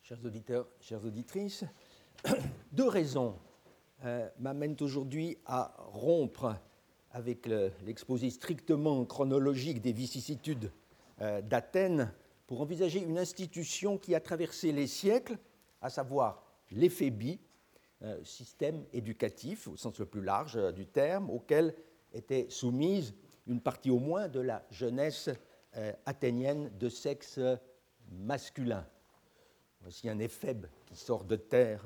Chers auditeurs, chères auditrices, deux raisons m'amènent aujourd'hui à rompre avec l'exposé strictement chronologique des vicissitudes d'Athènes pour envisager une institution qui a traversé les siècles, à savoir l'éphébi, système éducatif au sens le plus large du terme, auquel était soumise une partie au moins de la jeunesse athénienne de sexe masculin. Voici un éphèbe qui sort de terre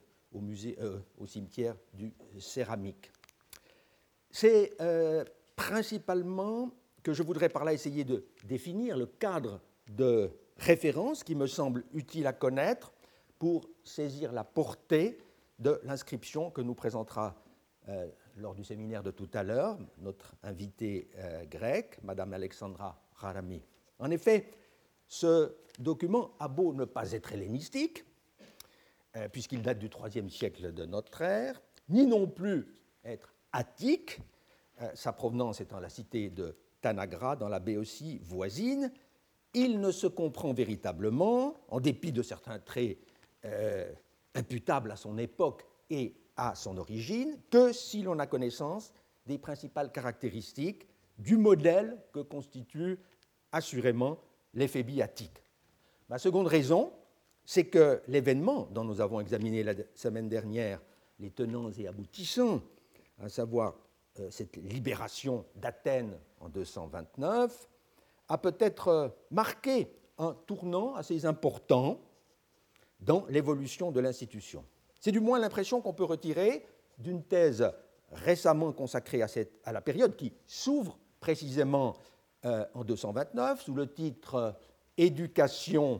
au cimetière du Céramique. C'est principalement que je voudrais par là essayer de définir le cadre de référence qui me semble utile à connaître pour saisir la portée de l'inscription que nous présentera lors du séminaire de tout à l'heure notre invitée grecque, Madame Alexandra Harami. En effet, ce document a beau ne pas être hellénistique, puisqu'il date du IIIe siècle de notre ère, ni non plus être attique, sa provenance étant la cité de Tanagra dans la Béotie voisine, il ne se comprend véritablement, en dépit de certains traits imputables à son époque et à son origine, que si l'on a connaissance des principales caractéristiques du modèle que constitue assurément l'éphébi attique. Ma seconde raison, c'est que l'événement dont nous avons examiné la semaine dernière les tenants et aboutissants, à savoir cette libération d'Athènes en 229, a peut-être marqué un tournant assez important dans l'évolution de l'institution. C'est du moins l'impression qu'on peut retirer d'une thèse récemment consacrée à la période qui s'ouvre précisément en 229 sous le titre « Éducation,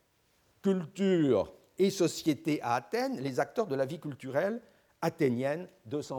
culture et société à Athènes, les acteurs de la vie culturelle athénienne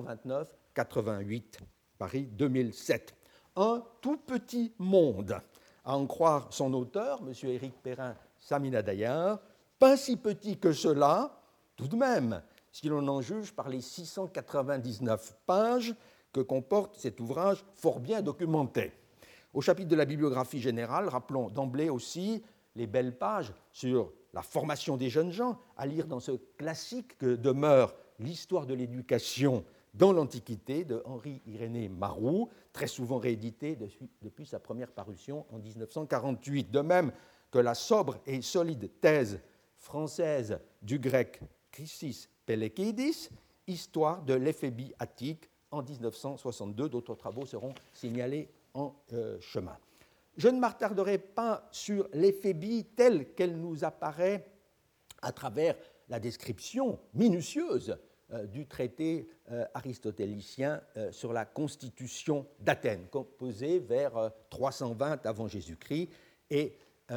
229-88, Paris 2007 ». Un tout petit monde, à en croire son auteur, M. Éric Perrin-Saminadayar, pas si petit que cela, tout de même, si l'on en juge par les 699 pages que comporte cet ouvrage fort bien documenté. Au chapitre de la bibliographie générale, rappelons d'emblée aussi les belles pages sur la formation des jeunes gens, à lire dans ce classique que demeure l'histoire de l'éducation dans l'Antiquité de Henri-Irénée Marroux, très souvent réédité depuis sa première parution en 1948. De même que la sobre et solide thèse française du grec Chrysis Pelekidis, Histoire de l'éphébi attique en 1962. D'autres travaux seront signalés en chemin. Je ne m'attarderai pas sur l'éphébi telle qu'elle nous apparaît à travers la description minutieuse du traité aristotélicien sur la constitution d'Athènes, composé vers 320 avant Jésus-Christ et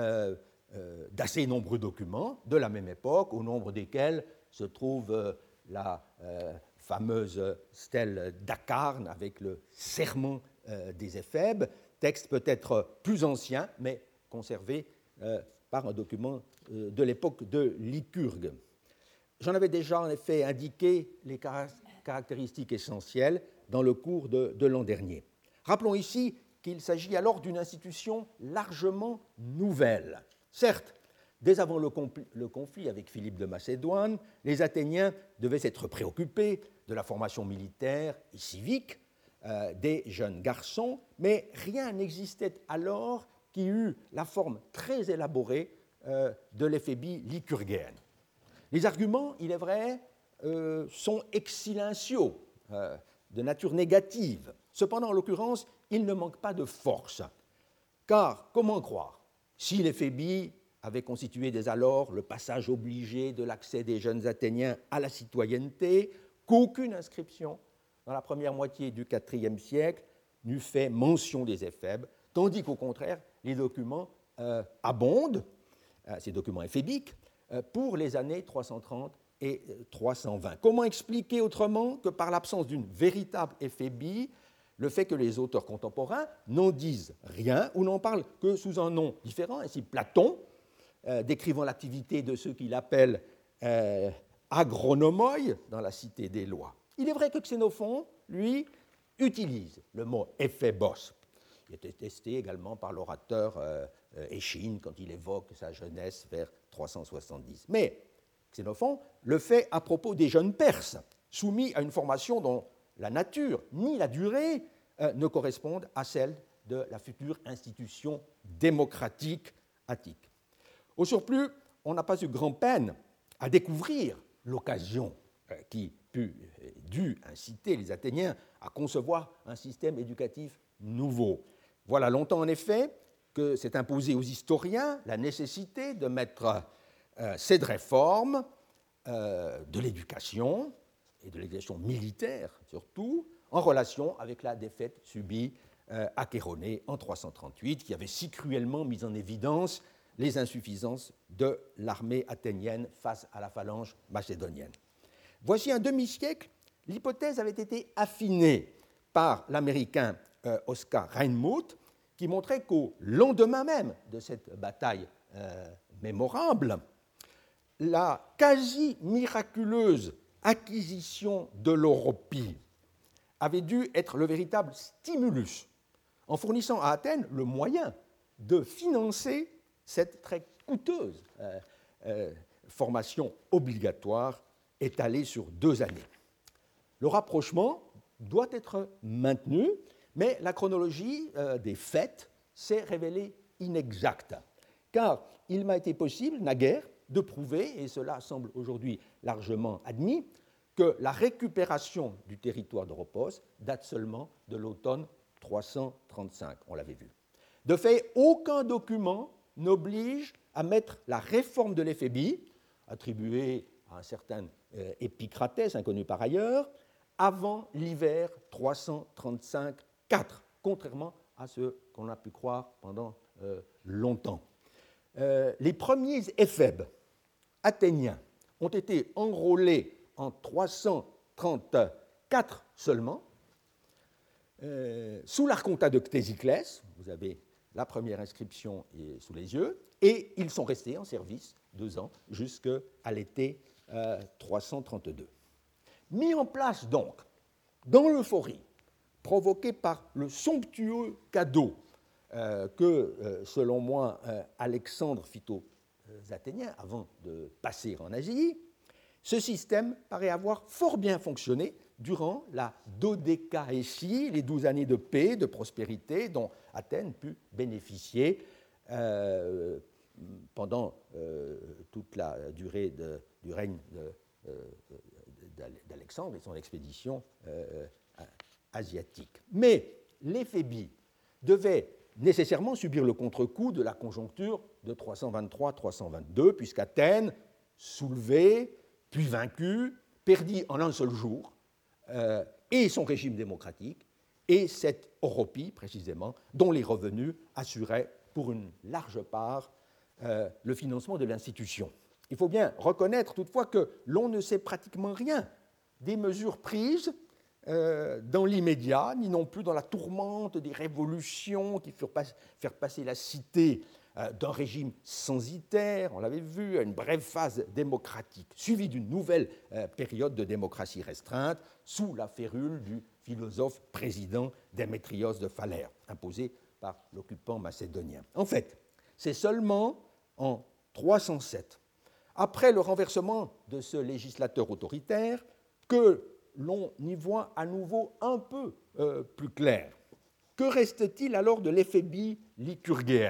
d'assez nombreux documents de la même époque, au nombre desquels se trouve la fameuse stèle d'Acarne avec le serment des éphèbes, texte peut-être plus ancien, mais conservé par un document de l'époque de Lycurgue. J'en avais déjà en effet indiqué les caractéristiques essentielles dans le cours de l'an dernier. Rappelons ici qu'il s'agit alors d'une institution largement nouvelle. Certes, dès avant le conflit avec Philippe de Macédoine, les Athéniens devaient s'être préoccupés de la formation militaire et civique des jeunes garçons, mais rien n'existait alors qui eût la forme très élaborée de l'éphébie lycurgéenne. Les arguments, il est vrai, sont ex-silentio, de nature négative. Cependant, en l'occurrence, il ne manque pas de force. Car, comment croire, si l'éphébie avait constitué dès alors le passage obligé de l'accès des jeunes Athéniens à la citoyenneté, qu'aucune inscription dans la première moitié du IVe siècle n'eût fait mention des éphèbes, tandis qu'au contraire, les documents abondent, ces documents éphébiques, pour les années 330 et 320. Comment expliquer autrement que par l'absence d'une véritable éphébie, le fait que les auteurs contemporains n'en disent rien ou n'en parlent que sous un nom différent, ainsi Platon, décrivant l'activité de ceux qu'il appelle agronomoi dans la Cité des lois. Il est vrai que Xénophon, lui, utilise le mot éphébos. Il était testé également par l'orateur Échine quand il évoque sa jeunesse vers 370. Mais Xénophon le fait à propos des jeunes Perses, soumis à une formation dont la nature ni la durée ne correspondent à celle de la future institution démocratique attique. Au surplus, on n'a pas eu grand-peine à découvrir l'occasion qui dut inciter les Athéniens à concevoir un système éducatif nouveau. Voilà longtemps, en effet, que s'est imposée aux historiens la nécessité de mettre cette réforme de l'éducation, et de l'éducation militaire surtout, en relation avec la défaite subie à Chéronée en 338, qui avait si cruellement mis en évidence les insuffisances de l'armée athénienne face à la phalange macédonienne. Voici un demi-siècle, l'hypothèse avait été affinée par l'Américain Oscar Reinmuth, qui montrait qu'au lendemain même de cette bataille mémorable, la quasi-miraculeuse acquisition de l'Europie avait dû être le véritable stimulus, en fournissant à Athènes le moyen de financer cette très coûteuse formation obligatoire étalée sur 2 années. Le rapprochement doit être maintenu, mais la chronologie des faits s'est révélée inexacte, car il m'a été possible, naguère, de prouver, et cela semble aujourd'hui largement admis, que la récupération du territoire d'Oropos date seulement de l'automne 335, on l'avait vu. De fait, aucun document n'oblige à mettre la réforme de l'Éphébie, attribuée à un certain Épicratès, inconnu par ailleurs, avant l'hiver 335-4, contrairement à ce qu'on a pu croire pendant longtemps. Les premiers éphèbes athéniens ont été enrôlés en 334 seulement, sous l'archontat de Ctésiclès, vous avez la première inscription sous les yeux, et ils sont restés en service 2 ans jusqu'à l'été 332. Mis en place donc, dans l'euphorie provoquée par le somptueux cadeau que, selon moi, Alexandre fit aux Athéniens avant de passer en Asie, ce système paraît avoir fort bien fonctionné durant la dodécaésie, les 12 années de paix, de prospérité dont Athènes put bénéficier pendant toute la durée du règne d'Alexandre et son expédition asiatique. Mais l'Éphébie devait nécessairement subir le contre-coup de la conjoncture de 323-322, puisqu'Athènes, soulevée, puis vaincue, perdit en un seul jour et son régime démocratique et cette Oropie, précisément, dont les revenus assuraient pour une large part le financement de l'institution. Il faut bien reconnaître toutefois que l'on ne sait pratiquement rien des mesures prises dans l'immédiat, ni non plus dans la tourmente des révolutions qui furent faire passer la cité d'un régime censitaire, on l'avait vu, à une brève phase démocratique, suivie d'une nouvelle période de démocratie restreinte sous la férule du philosophe président Démétrios de Phalère, imposé par l'occupant macédonien. En fait, c'est seulement en 307, après le renversement de ce législateur autoritaire, que l'on y voit à nouveau un peu plus clair. Que reste-t-il alors de l'Éphébie lycurgéenne ?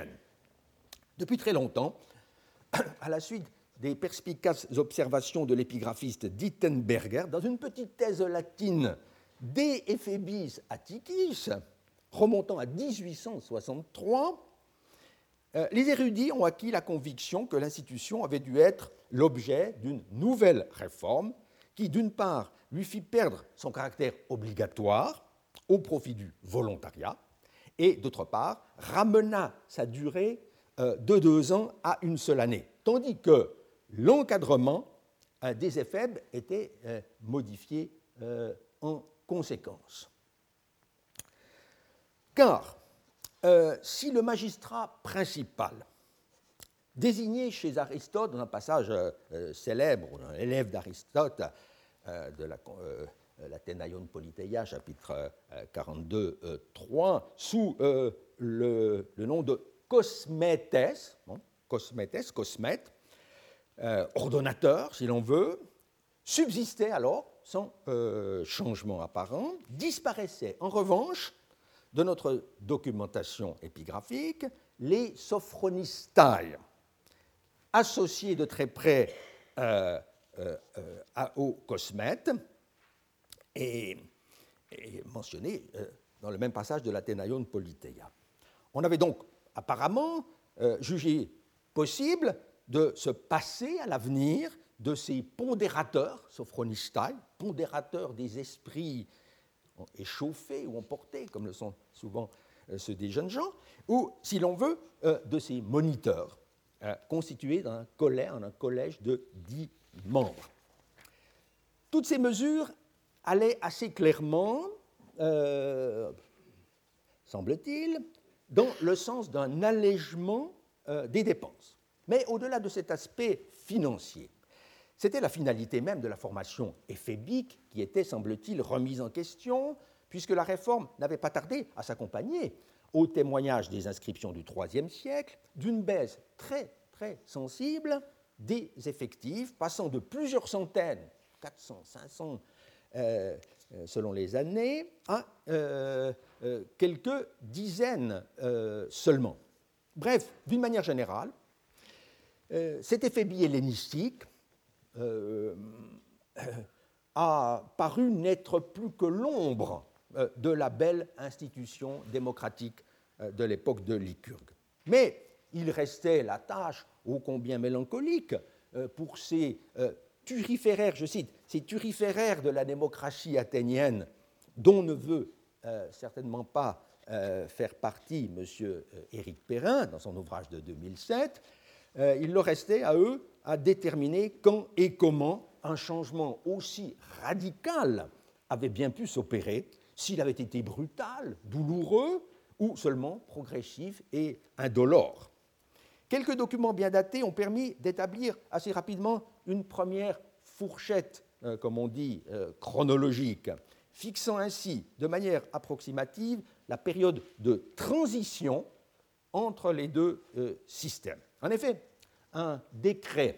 Depuis très longtemps, à la suite des perspicaces observations de l'épigraphiste Dittenberger, dans une petite thèse latine De Ephebis Atticis, remontant à 1863, les érudits ont acquis la conviction que l'institution avait dû être l'objet d'une nouvelle réforme qui, d'une part, lui fit perdre son caractère obligatoire au profit du volontariat et, d'autre part, ramena sa durée de 2 ans à une seule année, tandis que l'encadrement des éphèbes était modifié en conséquence. Car si le magistrat principal, désigné chez Aristote dans un passage célèbre, dans l'élève d'Aristote de l'Athénaïon Politeia, chapitre 42.3, sous le nom de Cosmètes, Cosmète, ordonnateur, si l'on veut, subsistait alors sans changement apparent, disparaissaient en revanche de notre documentation épigraphique les sophronistai, associés de très près aux cosmètes et mentionnés dans le même passage de l'Athénaïon Politeia. On avait donc apparemment jugé possible de se passer à l'avenir de ces pondérateurs, sophronistai, pondérateurs des esprits échauffés ou emportés, comme le sont souvent ceux des jeunes gens, ou, si l'on veut, de ces moniteurs, constitués d'un collège de 10 membres. Toutes ces mesures allaient assez clairement, semble-t-il, dans le sens d'un allègement des dépenses. Mais au-delà de cet aspect financier, c'était la finalité même de la formation éphébique qui était, semble-t-il, remise en question, puisque la réforme n'avait pas tardé à s'accompagner, au témoignage des inscriptions du IIIe siècle, d'une baisse très, très sensible des effectifs, passant de plusieurs centaines, 400, 500, selon les années, à quelques dizaines seulement. Bref, d'une manière générale, cet éphébie hellénistique a paru n'être plus que l'ombre de la belle institution démocratique de l'époque de Lycurgue. Mais il restait la tâche ô combien mélancolique pour ces turiféraires, je cite, ces turiféraires de la démocratie athénienne dont ne veut certainement pas faire partie M. Éric Perrin dans son ouvrage de 2007, il leur restait à eux à déterminer quand et comment un changement aussi radical avait bien pu s'opérer, s'il avait été brutal, douloureux ou seulement progressif et indolore. Quelques documents bien datés ont permis d'établir assez rapidement une première fourchette, comme on dit, chronologique, fixant ainsi de manière approximative la période de transition entre les deux systèmes. En effet, un décret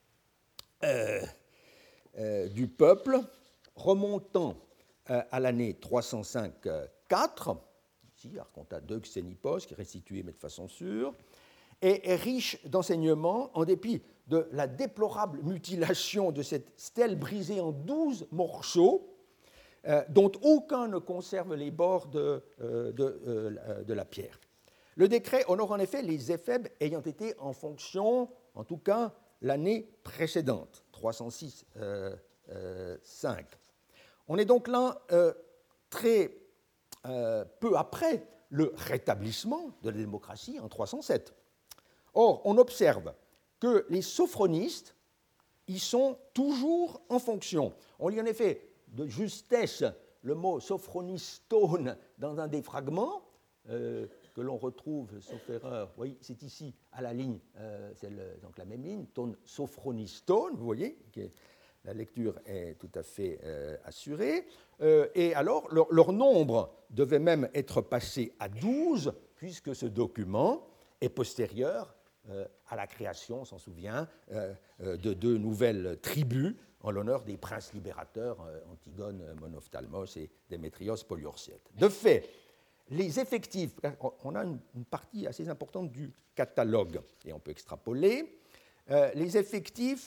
du peuple remontant à l'année 305-4, ici, Archonta de Xénipos, qui est restitué mais de façon sûre, est riche d'enseignements en dépit de la déplorable mutilation de cette stèle brisée en 12 morceaux, dont aucun ne conserve les bords de la pierre. Le décret honore en effet les éphèbes ayant été en fonction, en tout cas l'année précédente, 306-5. On est donc là très peu après le rétablissement de la démocratie en 307. Or, on observe que les sophronistes y sont toujours en fonction. On lit en effet de justesse le mot sophronistone dans un des fragments que l'on retrouve, sauf erreur, oui, c'est ici à la ligne, c'est donc la même ligne, ton sophronistone, vous voyez, la lecture est tout à fait assurée. Et alors, leur nombre devait même être passé à 12, puisque ce document est postérieur à la création, on s'en souvient, de 2 nouvelles tribus en l'honneur des princes libérateurs Antigone Monophthalmos et Démétrios Poliorcète. De fait, les effectifs, on a une partie assez importante du catalogue, et on peut extrapoler, les effectifs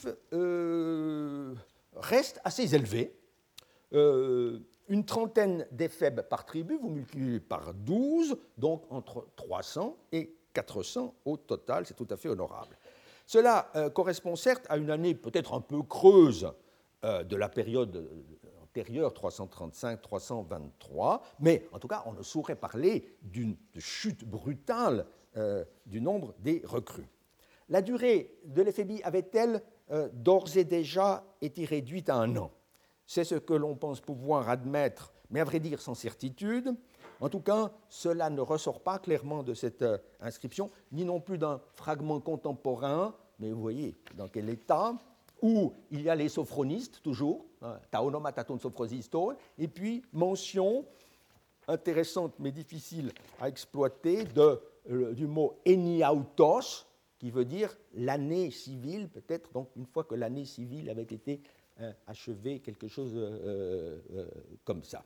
restent assez élevés. Une trentaine d'éphèbes par tribu, vous multipliez par 12, donc entre 300 et 400 au total, c'est tout à fait honorable. Cela correspond certes à une année peut-être un peu creuse de la période antérieure, 335-323, mais en tout cas, on ne saurait parler d'une chute brutale du nombre des recrues. La durée de l'éphébie avait-elle d'ores et déjà été réduite à 1 an? C'est ce que l'on pense pouvoir admettre, mais à vrai dire sans certitude. En tout cas, cela ne ressort pas clairement de cette inscription, ni non plus d'un fragment contemporain, mais vous voyez dans quel état, où il y a les sophronistes, toujours, ta onomataton sophroniston, et puis mention intéressante mais difficile à exploiter du mot eniautos, qui veut dire l'année civile, peut-être, donc une fois que l'année civile avait été achevée, quelque chose comme ça.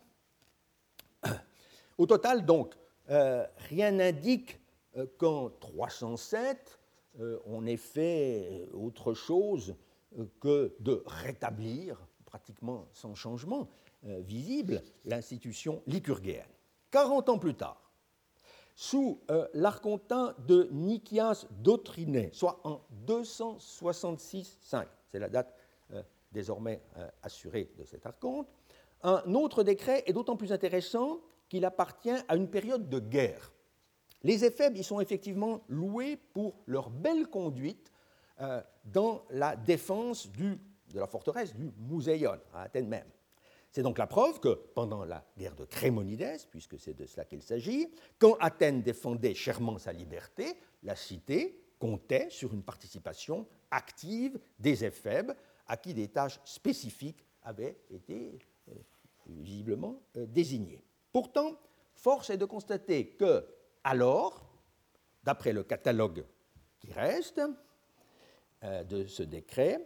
Au total, donc, rien n'indique qu'en 307, on ait fait autre chose que de rétablir, pratiquement sans changement visible, l'institution lycurgéenne. 40 ans plus tard, sous l'archontin de Nikias d'Otriné, soit en 266-5, c'est la date désormais assurée de cet archonte, un autre décret est d'autant plus intéressant qu'il appartient à une période de guerre. Les Éphèbes y sont effectivement loués pour leur belle conduite dans la défense de la forteresse du Mouseion, à Athènes même. C'est donc la preuve que, pendant la guerre de Crémonides, puisque c'est de cela qu'il s'agit, quand Athènes défendait chèrement sa liberté, la cité comptait sur une participation active des Éphèbes, à qui des tâches spécifiques avaient été visiblement désignées. Pourtant, force est de constater que, alors, d'après le catalogue qui reste de ce décret,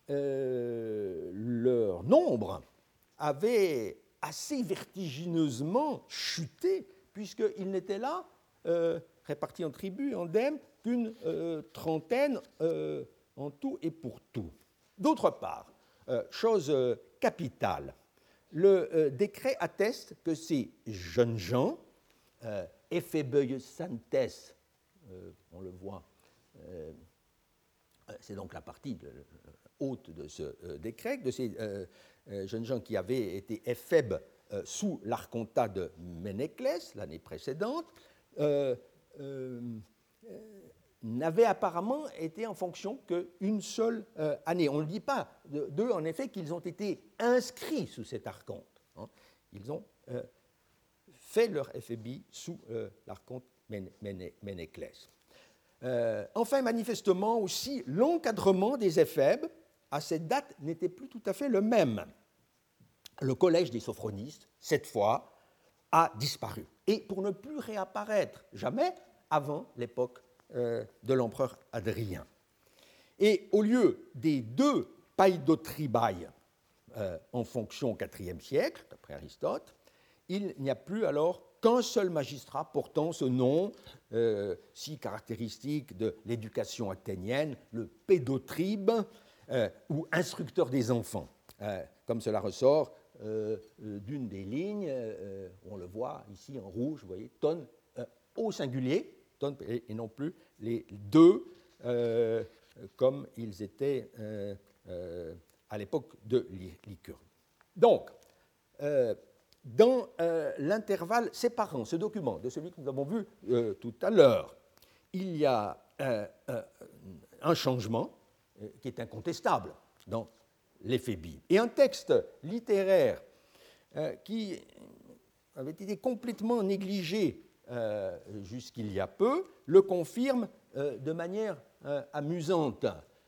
leur nombre avait assez vertigineusement chuté, puisqu'ils n'étaient là, répartis en tribus, en dèmes, qu'une trentaine en tout et pour tout. D'autre part, chose capitale, le décret atteste que ces jeunes gens, Ephebeusantes, on le voit, c'est donc la partie haute de ce décret, de ces jeunes gens qui avaient été éphèbes sous l'archontat de Ménéclès l'année précédente, n'avaient apparemment été en fonction qu'une seule année. On ne dit pas d'eux, en effet, qu'ils ont été inscrits sous cet archonte. Hein. Ils ont fait leur éphébie sous l'archonte Ménéclès. Enfin, manifestement aussi, l'encadrement des éphèbes à cette date n'était plus tout à fait le même. Le collège des sophronistes, cette fois, a disparu, et pour ne plus réapparaître jamais avant l'époque de l'empereur Hadrien. Et au lieu des deux païdotribailles en fonction au IVe siècle, d'après Aristote, il n'y a plus alors qu'un seul magistrat portant ce nom si caractéristique de l'éducation athénienne, le pédotribe, ou instructeur des enfants, comme cela ressort d'une des lignes, on le voit ici en rouge, vous voyez, ton au singulier, ton, et non plus les deux, comme ils étaient à l'époque de Lycurgue. Donc, dans l'intervalle séparant ce document de celui que nous avons vu tout à l'heure, il y a un changement qui est incontestable dans l'éphébie. Et un texte littéraire qui avait été complètement négligé jusqu'il y a peu le confirme de manière amusante.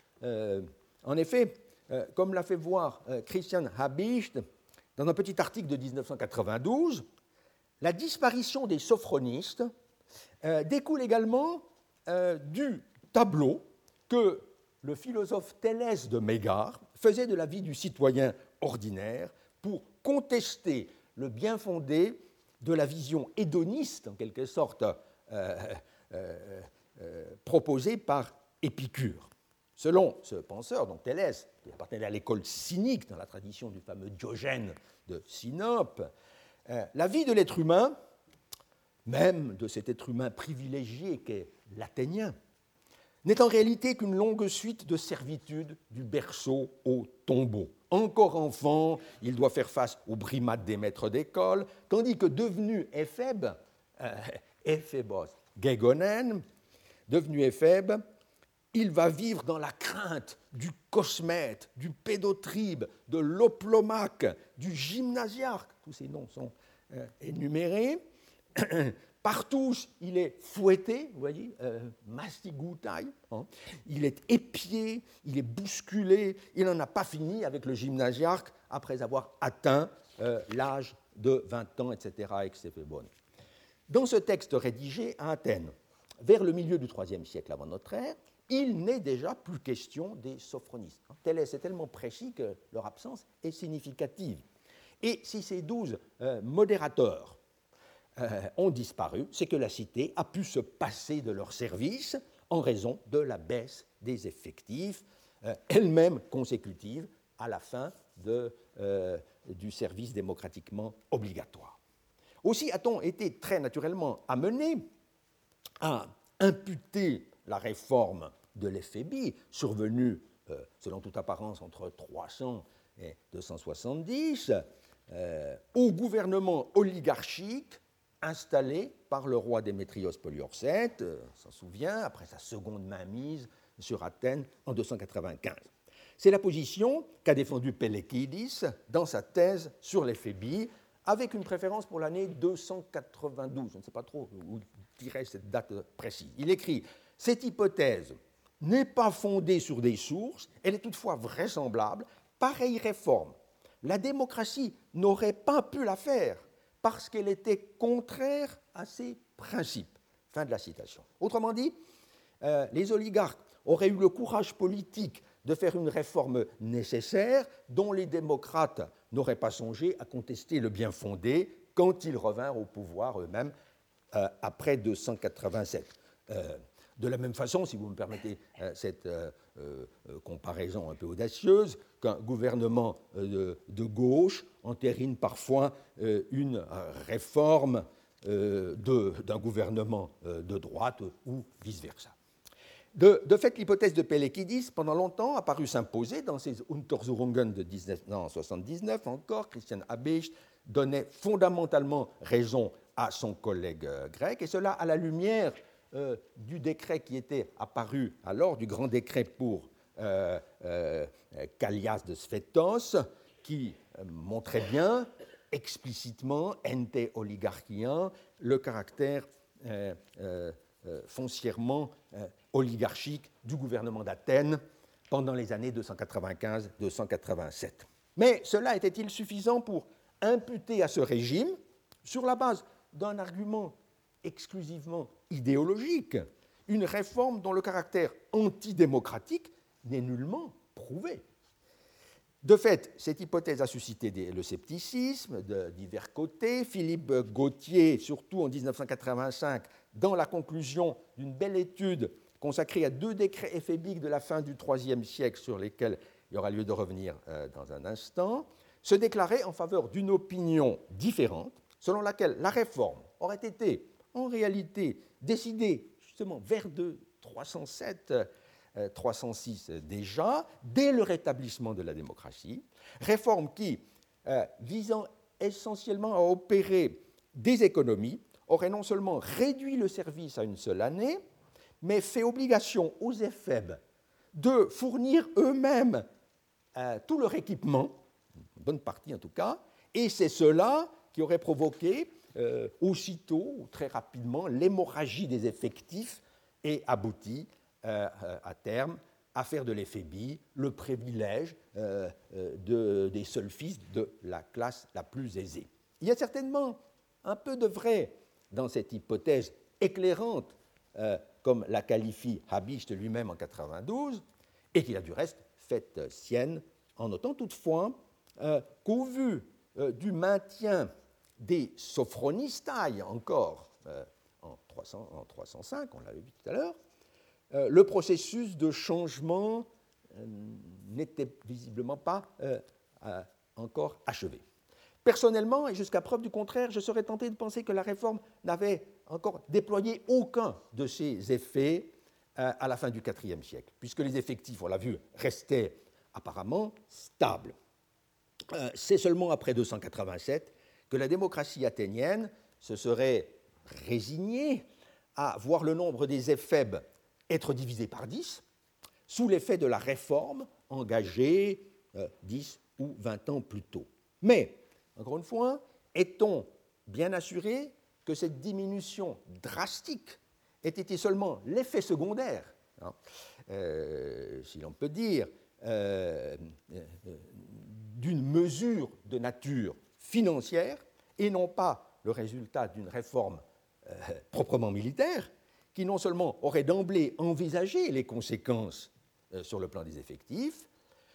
En effet, comme l'a fait voir Christian Habicht dans un petit article de 1992, la disparition des sophronistes découle également du tableau que le philosophe Thélès de Mégare faisait de la vie du citoyen ordinaire pour contester le bien fondé de la vision hédoniste, en quelque sorte, proposée par Épicure. Selon ce penseur, donc Thélès, qui appartenait à l'école cynique dans la tradition du fameux Diogène de Sinope, la vie de l'être humain, même de cet être humain privilégié qu'est l'Athénien, n'est en réalité qu'une longue suite de servitudes du berceau au tombeau. Encore enfant, il doit faire face aux brimades des maîtres d'école, tandis que devenu éphèbe, éphébos gégonen, devenu éphèbe, il va vivre dans la crainte du cosmète, du pédotribe, de l'oplomaque, du gymnasiarque. Tous ces noms sont énumérés. Par tous, il est fouetté, vous voyez, mastigoutai, hein. Il est épié, il est bousculé, il n'en a pas fini avec le gymnasiarque après avoir atteint l'âge de 20 ans, etc., etc. Dans ce texte rédigé à Athènes, vers le milieu du IIIe siècle avant notre ère, il n'est déjà plus question des sophronistes. C'est tellement précis que leur absence est significative. Et si ces 12 modérateurs ont disparu, c'est que la cité a pu se passer de leur service en raison de la baisse des effectifs, elle-même consécutive à la fin du service démocratiquement obligatoire. Aussi a-t-on été très naturellement amené à imputer la réforme de l'éphébi, survenue selon toute apparence entre 300 et 270, au gouvernement oligarchique installé par le roi Démétrios Poliorcète, on s'en souvient, après sa seconde mainmise sur Athènes en 295. C'est la position qu'a défendue Pellékidis dans sa thèse sur l'éphébi, avec une préférence pour l'année 292. Je ne sais pas trop où tirer cette date précise. Il écrit « Cette hypothèse n'est pas fondée sur des sources, elle est toutefois vraisemblable. Pareille réforme, la démocratie n'aurait pas pu la faire parce qu'elle était contraire à ses principes. » Fin de la citation. Autrement dit, les oligarques auraient eu le courage politique de faire une réforme nécessaire dont les démocrates n'auraient pas songé à contester le bien fondé quand ils revinrent au pouvoir eux-mêmes après 287. De la même façon, si vous me permettez cette comparaison un peu audacieuse, qu'un gouvernement de gauche entérine parfois une réforme d'un gouvernement de droite ou vice-versa. De fait, l'hypothèse de Pellékidis, pendant longtemps, a paru s'imposer dans ses Untersuchungen de 1979 encore. Christian Habicht donnait fondamentalement raison à son collègue grec, et cela à la lumière du décret qui était apparu alors, du grand décret pour Kallias de Sphétos, qui montrait bien explicitement, ente oligarchien, le caractère foncièrement oligarchique du gouvernement d'Athènes pendant les années 295-287. Mais cela était-il suffisant pour imputer à ce régime, sur la base d'un argument exclusivement idéologique, une réforme dont le caractère antidémocratique n'est nullement prouvé? De fait, cette hypothèse a suscité le scepticisme de divers côtés. Philippe Gautier, surtout en 1985, dans la conclusion d'une belle étude consacrée à 2 décrets éphébiques de la fin du IIIe siècle, sur lesquels il y aura lieu de revenir dans un instant, se déclarait en faveur d'une opinion différente, selon laquelle la réforme aurait été en réalité décidée justement vers 307 306 déjà, dès le rétablissement de la démocratie, réforme qui, visant essentiellement à opérer des économies, aurait non seulement réduit le service à une seule année, mais fait obligation aux éphèbes de fournir eux-mêmes tout leur équipement, une bonne partie en tout cas, et c'est cela qui aurait provoqué aussitôt, ou très rapidement, l'hémorragie des effectifs et abouti à terme à faire de l'éphébie le privilège des seuls fils de la classe la plus aisée. Il y a certainement un peu de vrai dans cette hypothèse éclairante, comme la qualifie Habicht lui-même en 92, et qu'il a du reste faite sienne, en notant toutefois qu'au vu du maintien des sophronistae encore en 305, on l'avait vu tout à l'heure, le processus de changement n'était visiblement pas encore achevé. Personnellement, et jusqu'à preuve du contraire, je serais tenté de penser que la réforme n'avait encore déployé aucun de ses effets à la fin du IVe siècle, puisque les effectifs, on l'a vu, restaient apparemment stables. C'est seulement après 287 que la démocratie athénienne se serait résignée à voir le nombre des éphèbes être divisé par 10, sous l'effet de la réforme engagée 10 ou 20 ans plus tôt. Mais, encore une fois, est-on bien assuré que cette diminution drastique ait été seulement l'effet secondaire, si l'on peut dire, d'une mesure de nature financière et non pas le résultat d'une réforme proprement militaire, qui non seulement aurait d'emblée envisagé les conséquences sur le plan des effectifs,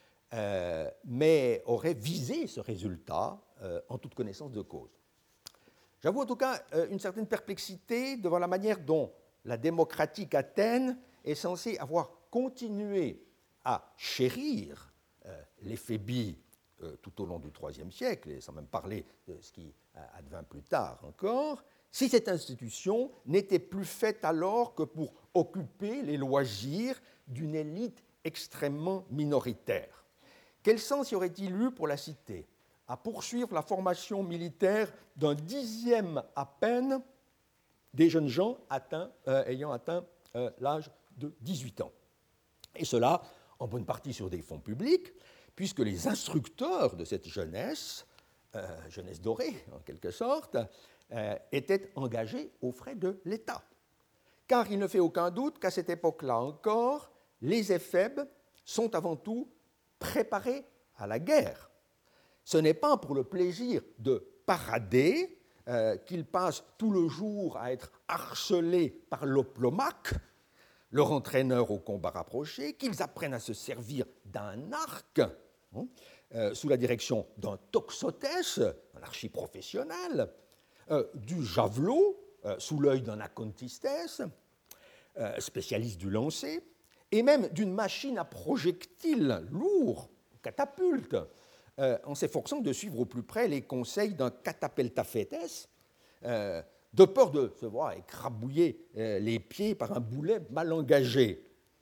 mais aurait visé ce résultat en toute connaissance de cause. J'avoue en tout cas une certaine perplexité devant la manière dont la démocratique Athènes est censée avoir continué à chérir les Phébis tout au long du IIIe siècle, et sans même parler de ce qui advint plus tard encore, si cette institution n'était plus faite alors que pour occuper les loisirs d'une élite extrêmement minoritaire. Quel sens y aurait-il eu pour la cité à poursuivre la formation militaire d'un dixième à peine des jeunes gens ayant atteint l'âge de 18 ans? Et cela, en bonne partie sur des fonds publics, puisque les instructeurs de cette jeunesse, jeunesse dorée en quelque sorte, étaient engagés aux frais de l'État. Car il ne fait aucun doute qu'à cette époque-là encore, les éphèbes sont avant tout préparés à la guerre. Ce n'est pas pour le plaisir de parader qu'ils passent tout le jour à être harcelés par l'Oplomaque, leur entraîneur au combat rapproché, qu'ils apprennent à se servir d'un arc sous la direction d'un toxotès, un archiprofessionnel, du javelot sous l'œil d'un acontistes, spécialiste du lancer, et même d'une machine à projectiles lourds, catapulte, en s'efforçant de suivre au plus près les conseils d'un catapeltafetes, de peur de se voir écrabouiller les pieds par un boulet mal engagé.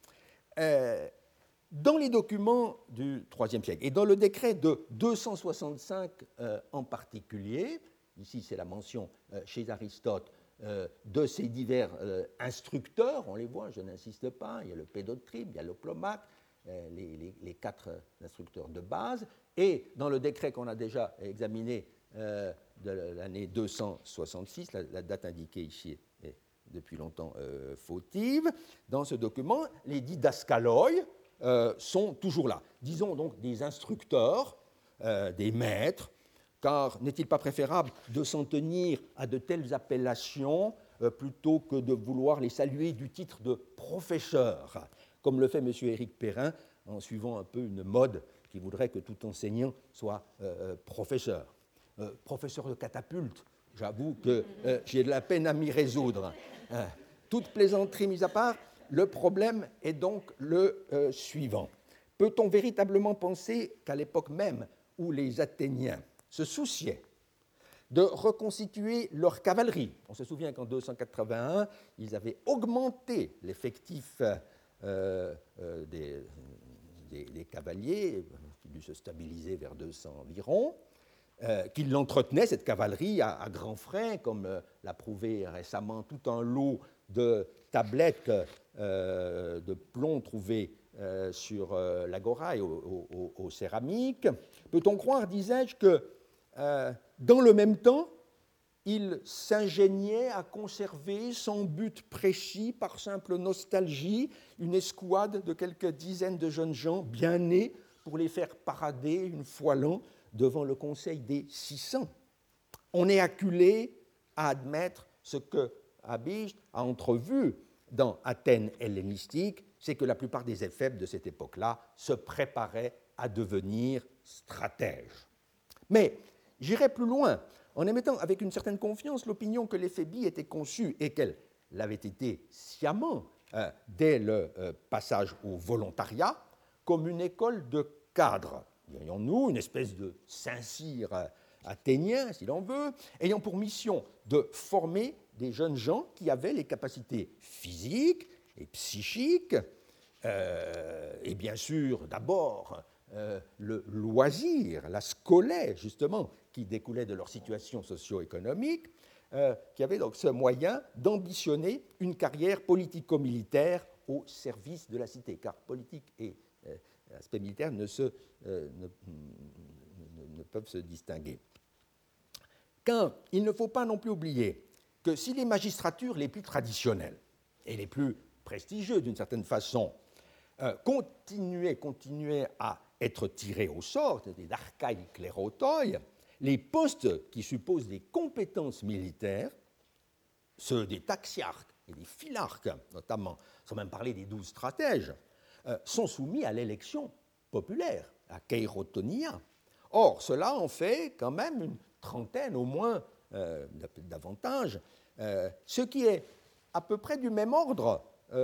Dans les documents du IIIe siècle, et dans le décret de 265 en particulier, ici c'est la mention chez Aristote de ces divers instructeurs, on les voit, je n'insiste pas, il y a le pédotribe, il y a l'oplomaque, les quatre instructeurs de base, et dans le décret qu'on a déjà examiné de l'année 266, la date indiquée ici est depuis longtemps fautive, dans ce document, les didascaloi sont toujours là. Disons donc des instructeurs, des maîtres, car n'est-il pas préférable de s'en tenir à de telles appellations plutôt que de vouloir les saluer du titre de professeur, comme le fait M. Éric Perrin en suivant un peu une mode qui voudrait que tout enseignant soit professeur. Professeur de catapulte, j'avoue que j'ai de la peine à m'y résoudre. Toute plaisanterie mise à part, le problème est donc le suivant. Peut-on véritablement penser qu'à l'époque même où les Athéniens se souciaient de reconstituer leur cavalerie, on se souvient qu'en 281, ils avaient augmenté l'effectif des cavaliers, qui dut se stabiliser vers 200 environ, qu'ils l'entretenaient, cette cavalerie, à grands frais, comme l'a prouvé récemment tout un lot de tablettes de plomb trouvées sur l'agora et aux céramiques. Peut-on croire, disais-je, que dans le même temps, il s'ingéniait à conserver sans but précis, par simple nostalgie, une escouade de quelques dizaines de jeunes gens bien nés pour les faire parader une fois l'an devant le Conseil des 600. On est acculé à admettre ce que Abige a entrevu dans Athènes hellénistique, c'est que la plupart des éphèbes de cette époque-là se préparaient à devenir stratèges. Mais j'irai plus loin en émettant avec une certaine confiance l'opinion que l'Éphébie était conçue et qu'elle l'avait été sciemment dès le passage au volontariat comme une école de cadres. Dirions-nous, une espèce de Saint-Cyr athénien, si l'on veut, ayant pour mission de former des jeunes gens qui avaient les capacités physiques et psychiques, et bien sûr, d'abord, le loisir, la scolée, justement, qui découlait de leur situation socio-économique, qui avaient donc ce moyen d'ambitionner une carrière politico-militaire au service de la cité, car politique et aspect militaire ne peuvent se distinguer. Car il ne faut pas non plus oublier que si les magistratures les plus traditionnelles et les plus prestigieuses d'une certaine façon continuaient à être tirées au sort, des archaïques clérotoi, les postes qui supposent des compétences militaires, ceux des taxiarques et des philarques notamment, sans même parler des 12 stratèges, sont soumis à l'élection populaire, à Keirotonia. Or, cela en fait quand même une trentaine au moins, davantage, ce qui est à peu près du même ordre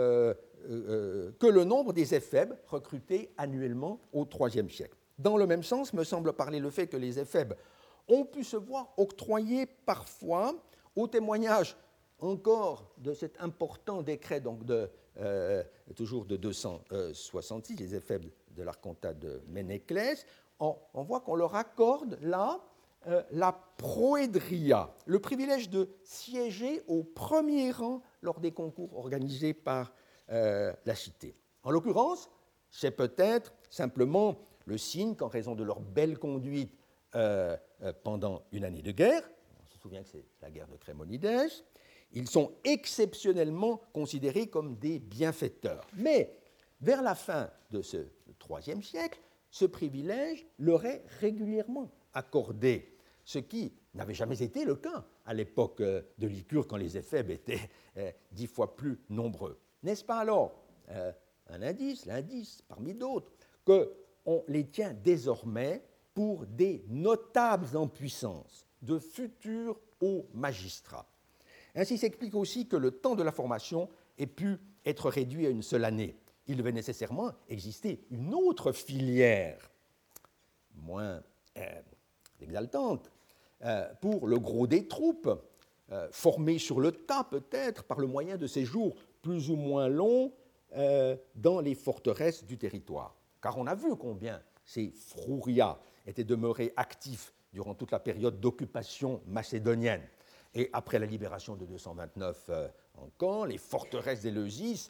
que le nombre des éphèbes recrutés annuellement au IIIe siècle. Dans le même sens, me semble parler le fait que les éphèbes ont pu se voir octroyer parfois, au témoignage encore de cet important décret, donc toujours de 266, les éphèbes de l'archontat de Ménéclès, on voit qu'on leur accorde là la proédria, le privilège de siéger au premier rang lors des concours organisés par la cité. En l'occurrence, c'est peut-être simplement le signe qu'en raison de leur belle conduite pendant une année de guerre, on se souvient que c'est la guerre de Crémonides, ils sont exceptionnellement considérés comme des bienfaiteurs. Mais vers la fin de ce IIIe siècle, ce privilège leur est régulièrement accordé, ce qui n'avait jamais été le cas à l'époque de Lycurgue, quand les éphèbes étaient 10 fois plus nombreux. N'est-ce pas alors un indice, l'indice parmi d'autres, qu'on les tient désormais pour des notables en puissance, de futurs hauts magistrats. Ainsi s'explique aussi que le temps de la formation ait pu être réduit à une seule année. Il devait nécessairement exister une autre filière, moins exaltante, pour le gros des troupes, formées sur le tas peut-être par le moyen de séjours plus ou moins longs dans les forteresses du territoire. Car on a vu combien ces frurias étaient demeurés actifs durant toute la période d'occupation macédonienne. Et après la libération de 229 en Caen, les forteresses d'Éleusis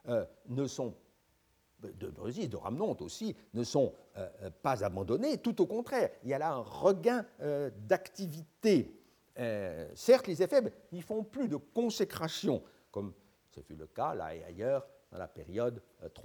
de Rhamnonte aussi, ne sont pas abandonnées. Tout au contraire, il y a là un regain d'activité. Certes, les éphèbes n'y font plus de consécration, comme ce fut le cas là et ailleurs dans la période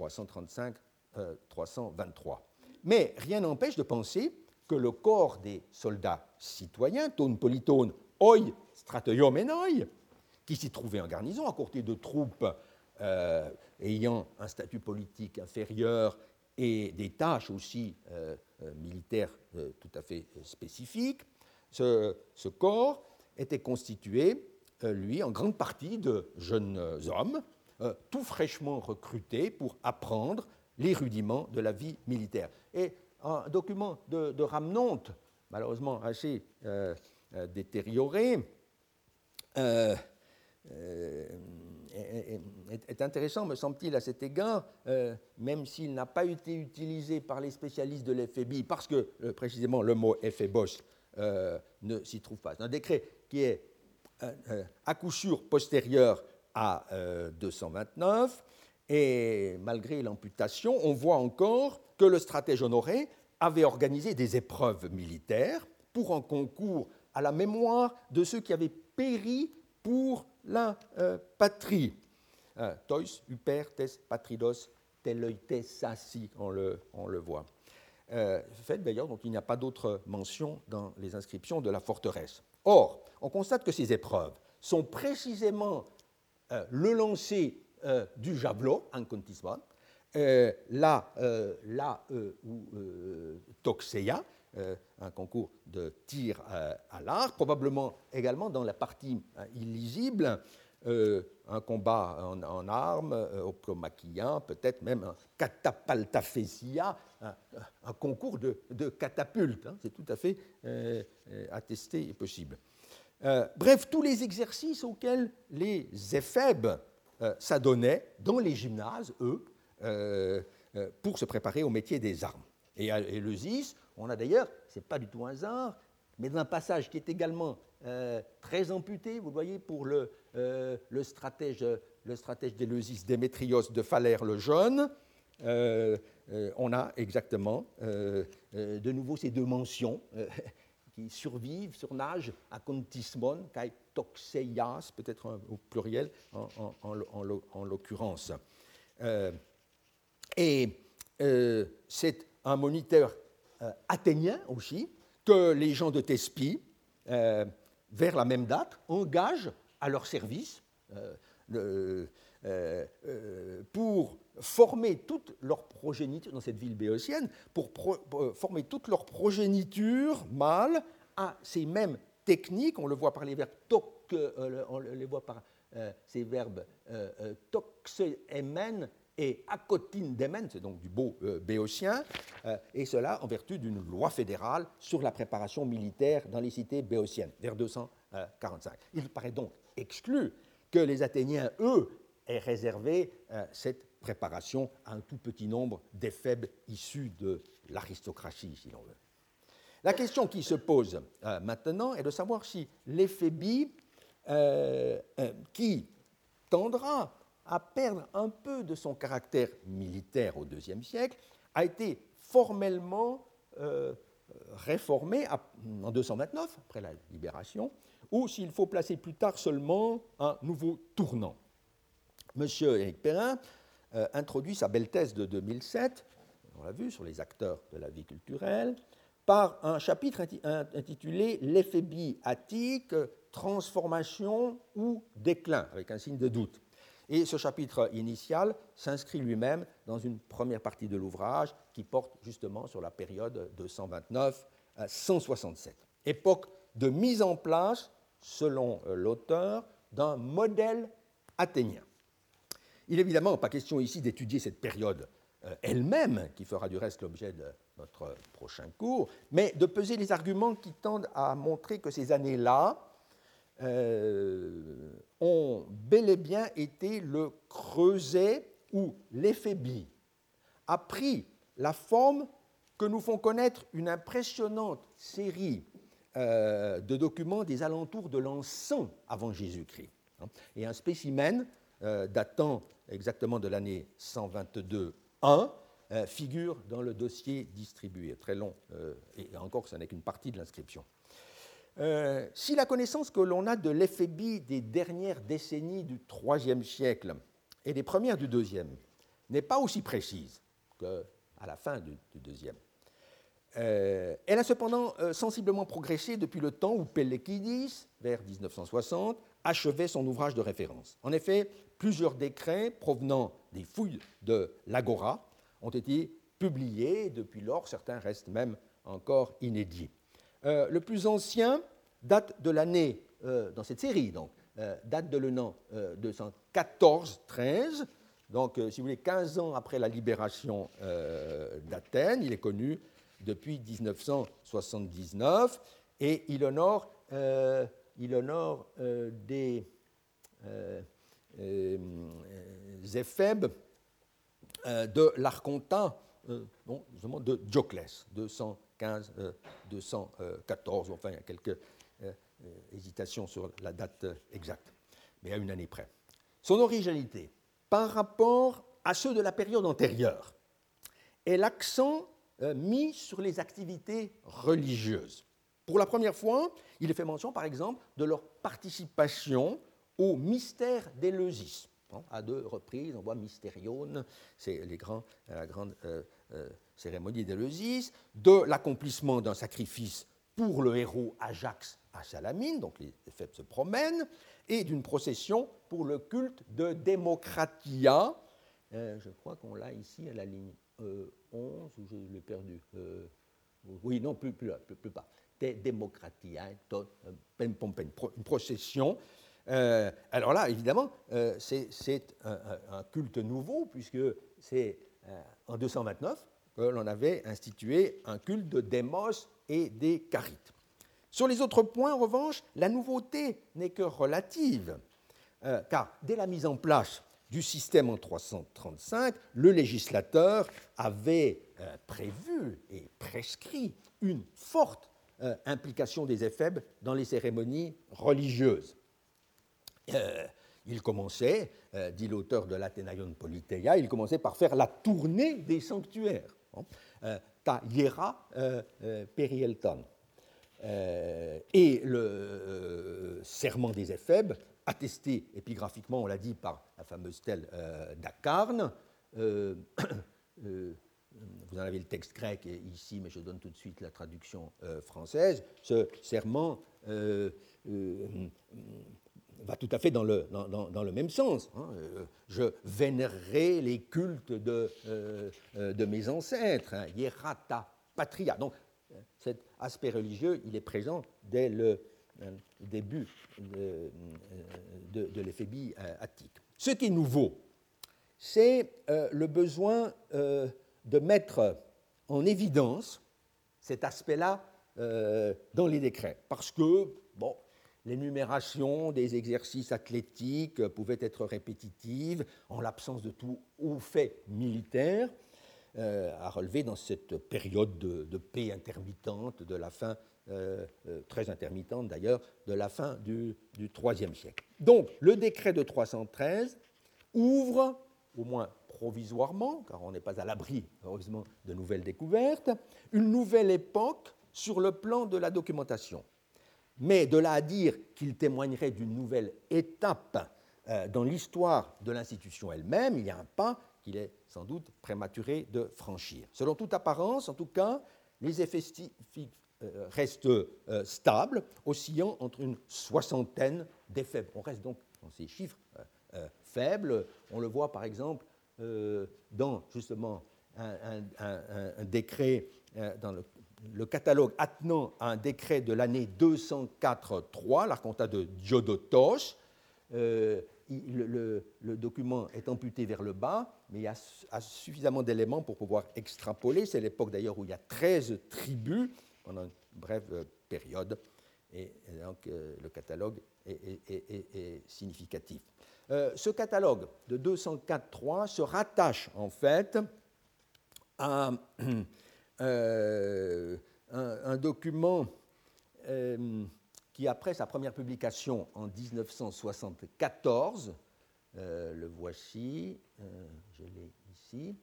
335-323. Mais rien n'empêche de penser que le corps des soldats citoyens, ton politone, oi strateiomενoi, qui s'y trouvaient en garnison, à côté de troupes ayant un statut politique inférieur et des tâches aussi militaires tout à fait spécifiques, ce corps était constitué, lui, en grande partie de jeunes hommes, tout fraîchement recrutés pour apprendre les rudiments de la vie militaire. Et un document de Rhamnonte, malheureusement assez détérioré, est intéressant, me semble-t-il, à cet égard, même s'il n'a pas été utilisé par les spécialistes de l'éphébie, parce que précisément le mot éphébos ne s'y trouve pas. C'est un décret qui est à coup sûr postérieur à 229, et malgré l'amputation, on voit encore que le stratège Honoré avait organisé des épreuves militaires pour un concours à la mémoire de ceux qui avaient péri pour la patrie. Tois, uper, tes, patridos, teloites, sassi, on le voit. Fait d'ailleurs dont il n'y a pas d'autre mention dans les inscriptions de la forteresse. Or, on constate que ces épreuves sont précisément le lancer du javelot, en contismon, ou toxeia, un concours de tir à l'arc, probablement également dans la partie illisible, un combat en armes, oplomachian, peut-être même un catapaltaphésia, un concours de catapultes. Hein, c'est tout à fait attesté et possible. Bref, tous les exercices auxquels les éphèbes s'adonnaient dans les gymnases, eux, pour se préparer au métier des armes. Et à Éleusis, on a d'ailleurs, ce n'est pas du tout un hasard, mais dans un passage qui est également très amputé, vous voyez, pour le stratège d'Éleusis, Démétrios de Phalère le Jeune, on a exactement de nouveau ces deux mentions qui surnagent à contismon, kai toxeias, peut-être au pluriel en l'occurrence. C'est un moniteur athénien aussi que les gens de Thespie, vers la même date, engagent à leur service pour former toute leur progéniture dans cette ville béotienne, pour former toute leur progéniture mâle à ces mêmes techniques. On le voit par les verbes on les voit par ces verbes toxemen et akotindemen, c'est donc du beau béotien, et cela en vertu d'une loi fédérale sur la préparation militaire dans les cités béotiennes, vers 245. Il paraît donc exclu que les Athéniens, eux, aient réservé cette préparation à un tout petit nombre d'éphèbes issus de l'aristocratie, si l'on veut. La question qui se pose maintenant est de savoir si l'éphébie, qui tendra à perdre un peu de son caractère militaire au IIe siècle, a été formellement réformée en 229, après la libération, ou s'il faut placer plus tard seulement un nouveau tournant. Monsieur Éric Perrin introduit sa belle thèse de 2007, on l'a vu, sur les acteurs de la vie culturelle, par un chapitre intitulé « L'éphébie attique, transformation ou déclin », avec un signe de doute. Et ce chapitre initial s'inscrit lui-même dans une première partie de l'ouvrage qui porte justement sur la période de 129 à 167, époque de mise en place, selon l'auteur, d'un modèle athénien. Il n'est évidemment pas question ici d'étudier cette période elle-même, qui fera du reste l'objet de notre prochain cours, mais de peser les arguments qui tendent à montrer que ces années-là ont bel et bien été le creuset où l'éphébie a pris la forme que nous font connaître une impressionnante série de documents des alentours de l'an 100 avant Jésus-Christ. Et un spécimen datant exactement de l'année 122-1 figure dans le dossier distribué, très long, et encore ce n'est qu'une partie de l'inscription. Si la connaissance que l'on a de l'éphébie des dernières décennies du IIIe siècle et des premières du IIe n'est pas aussi précise qu'à la fin du IIe, elle a cependant sensiblement progressé depuis le temps où Pellékidis, vers 1960, achevait son ouvrage de référence. En effet, plusieurs décrets provenant des fouilles de l'Agora ont été publiés. Depuis lors, certains restent même encore inédits. Le plus ancien date de l'année, dans cette série, donc, date de l'an 214-13, donc, si vous voulez, 15 ans après la libération d'Athènes. Il est connu depuis 1979 et il honore des éphèbes de l'Archontin, justement de Dioclès, 215-214. Enfin, il y a quelques hésitations sur la date exacte, mais à une année près. Son originalité, par rapport à ceux de la période antérieure, est l'accent mis sur les activités religieuses. Pour la première fois, il est fait mention, par exemple, de leur participation au mystère d'Éleusis. À 2 reprises, on voit Mysterion, c'est la grande cérémonie d'Éleusis, de l'accomplissement d'un sacrifice pour le héros Ajax à Salamine, donc les éphèbes se promènent, et d'une procession pour le culte de Démocratia. Je crois qu'on l'a ici à la ligne 11, ou je l'ai perdu. Oui, non, plus bas. Démocratia, une procession. Alors là, évidemment, c'est un culte nouveau, puisque c'est en 229 que l'on avait institué un culte de Démos et des Carites. Sur les autres points, en revanche, la nouveauté n'est que relative, car dès la mise en place du système en 335, le législateur avait prévu et prescrit une forte implication des éphèbes dans les cérémonies religieuses. Il commençait, dit l'auteur de l'Athénaïon Politeia, il commençait par faire la tournée des sanctuaires, ta hiera perielton. Et le serment des éphèbes, attesté épigraphiquement, on l'a dit, par la fameuse stèle d'Acarne. Vous en avez le texte grec ici, mais je donne tout de suite la traduction française. Ce serment va tout à fait dans le même sens. Hein. Je vénérerai les cultes de mes ancêtres, hein, hierata patria. Donc, cet aspect religieux, il est présent dès le début de l'Éphébie attique. Ce qui est nouveau, c'est le besoin de mettre en évidence cet aspect-là dans les décrets, parce que, bon, l'énumération des exercices athlétiques pouvait être répétitive en l'absence de tout haut fait militaire, à relever dans cette période de paix intermittente de la fin, très intermittente d'ailleurs, de la fin du IIIe siècle. Donc, le décret de 313 ouvre, au moins provisoirement, car on n'est pas à l'abri, heureusement, de nouvelles découvertes, une nouvelle époque sur le plan de la documentation. Mais de là à dire qu'il témoignerait d'une nouvelle étape dans l'histoire de l'institution elle-même, il y a un pas qu'il est sans doute prématuré de franchir. Selon toute apparence, en tout cas, les effectifs restent stables, oscillant entre une soixantaine d'effets. On reste donc dans ces chiffres faibles. On le voit par exemple dans justement un décret, dans le catalogue attenant à un décret de l'année 204-3, l'archontat de Diodotos. Le document est amputé vers le bas, mais il y a suffisamment d'éléments pour pouvoir extrapoler. C'est l'époque d'ailleurs où il y a 13 tribus pendant une brève période, et donc le catalogue est significatif. Ce catalogue de 204.3 se rattache en fait à un document qui, après sa première publication en 1974, le voici, je l'ai ici,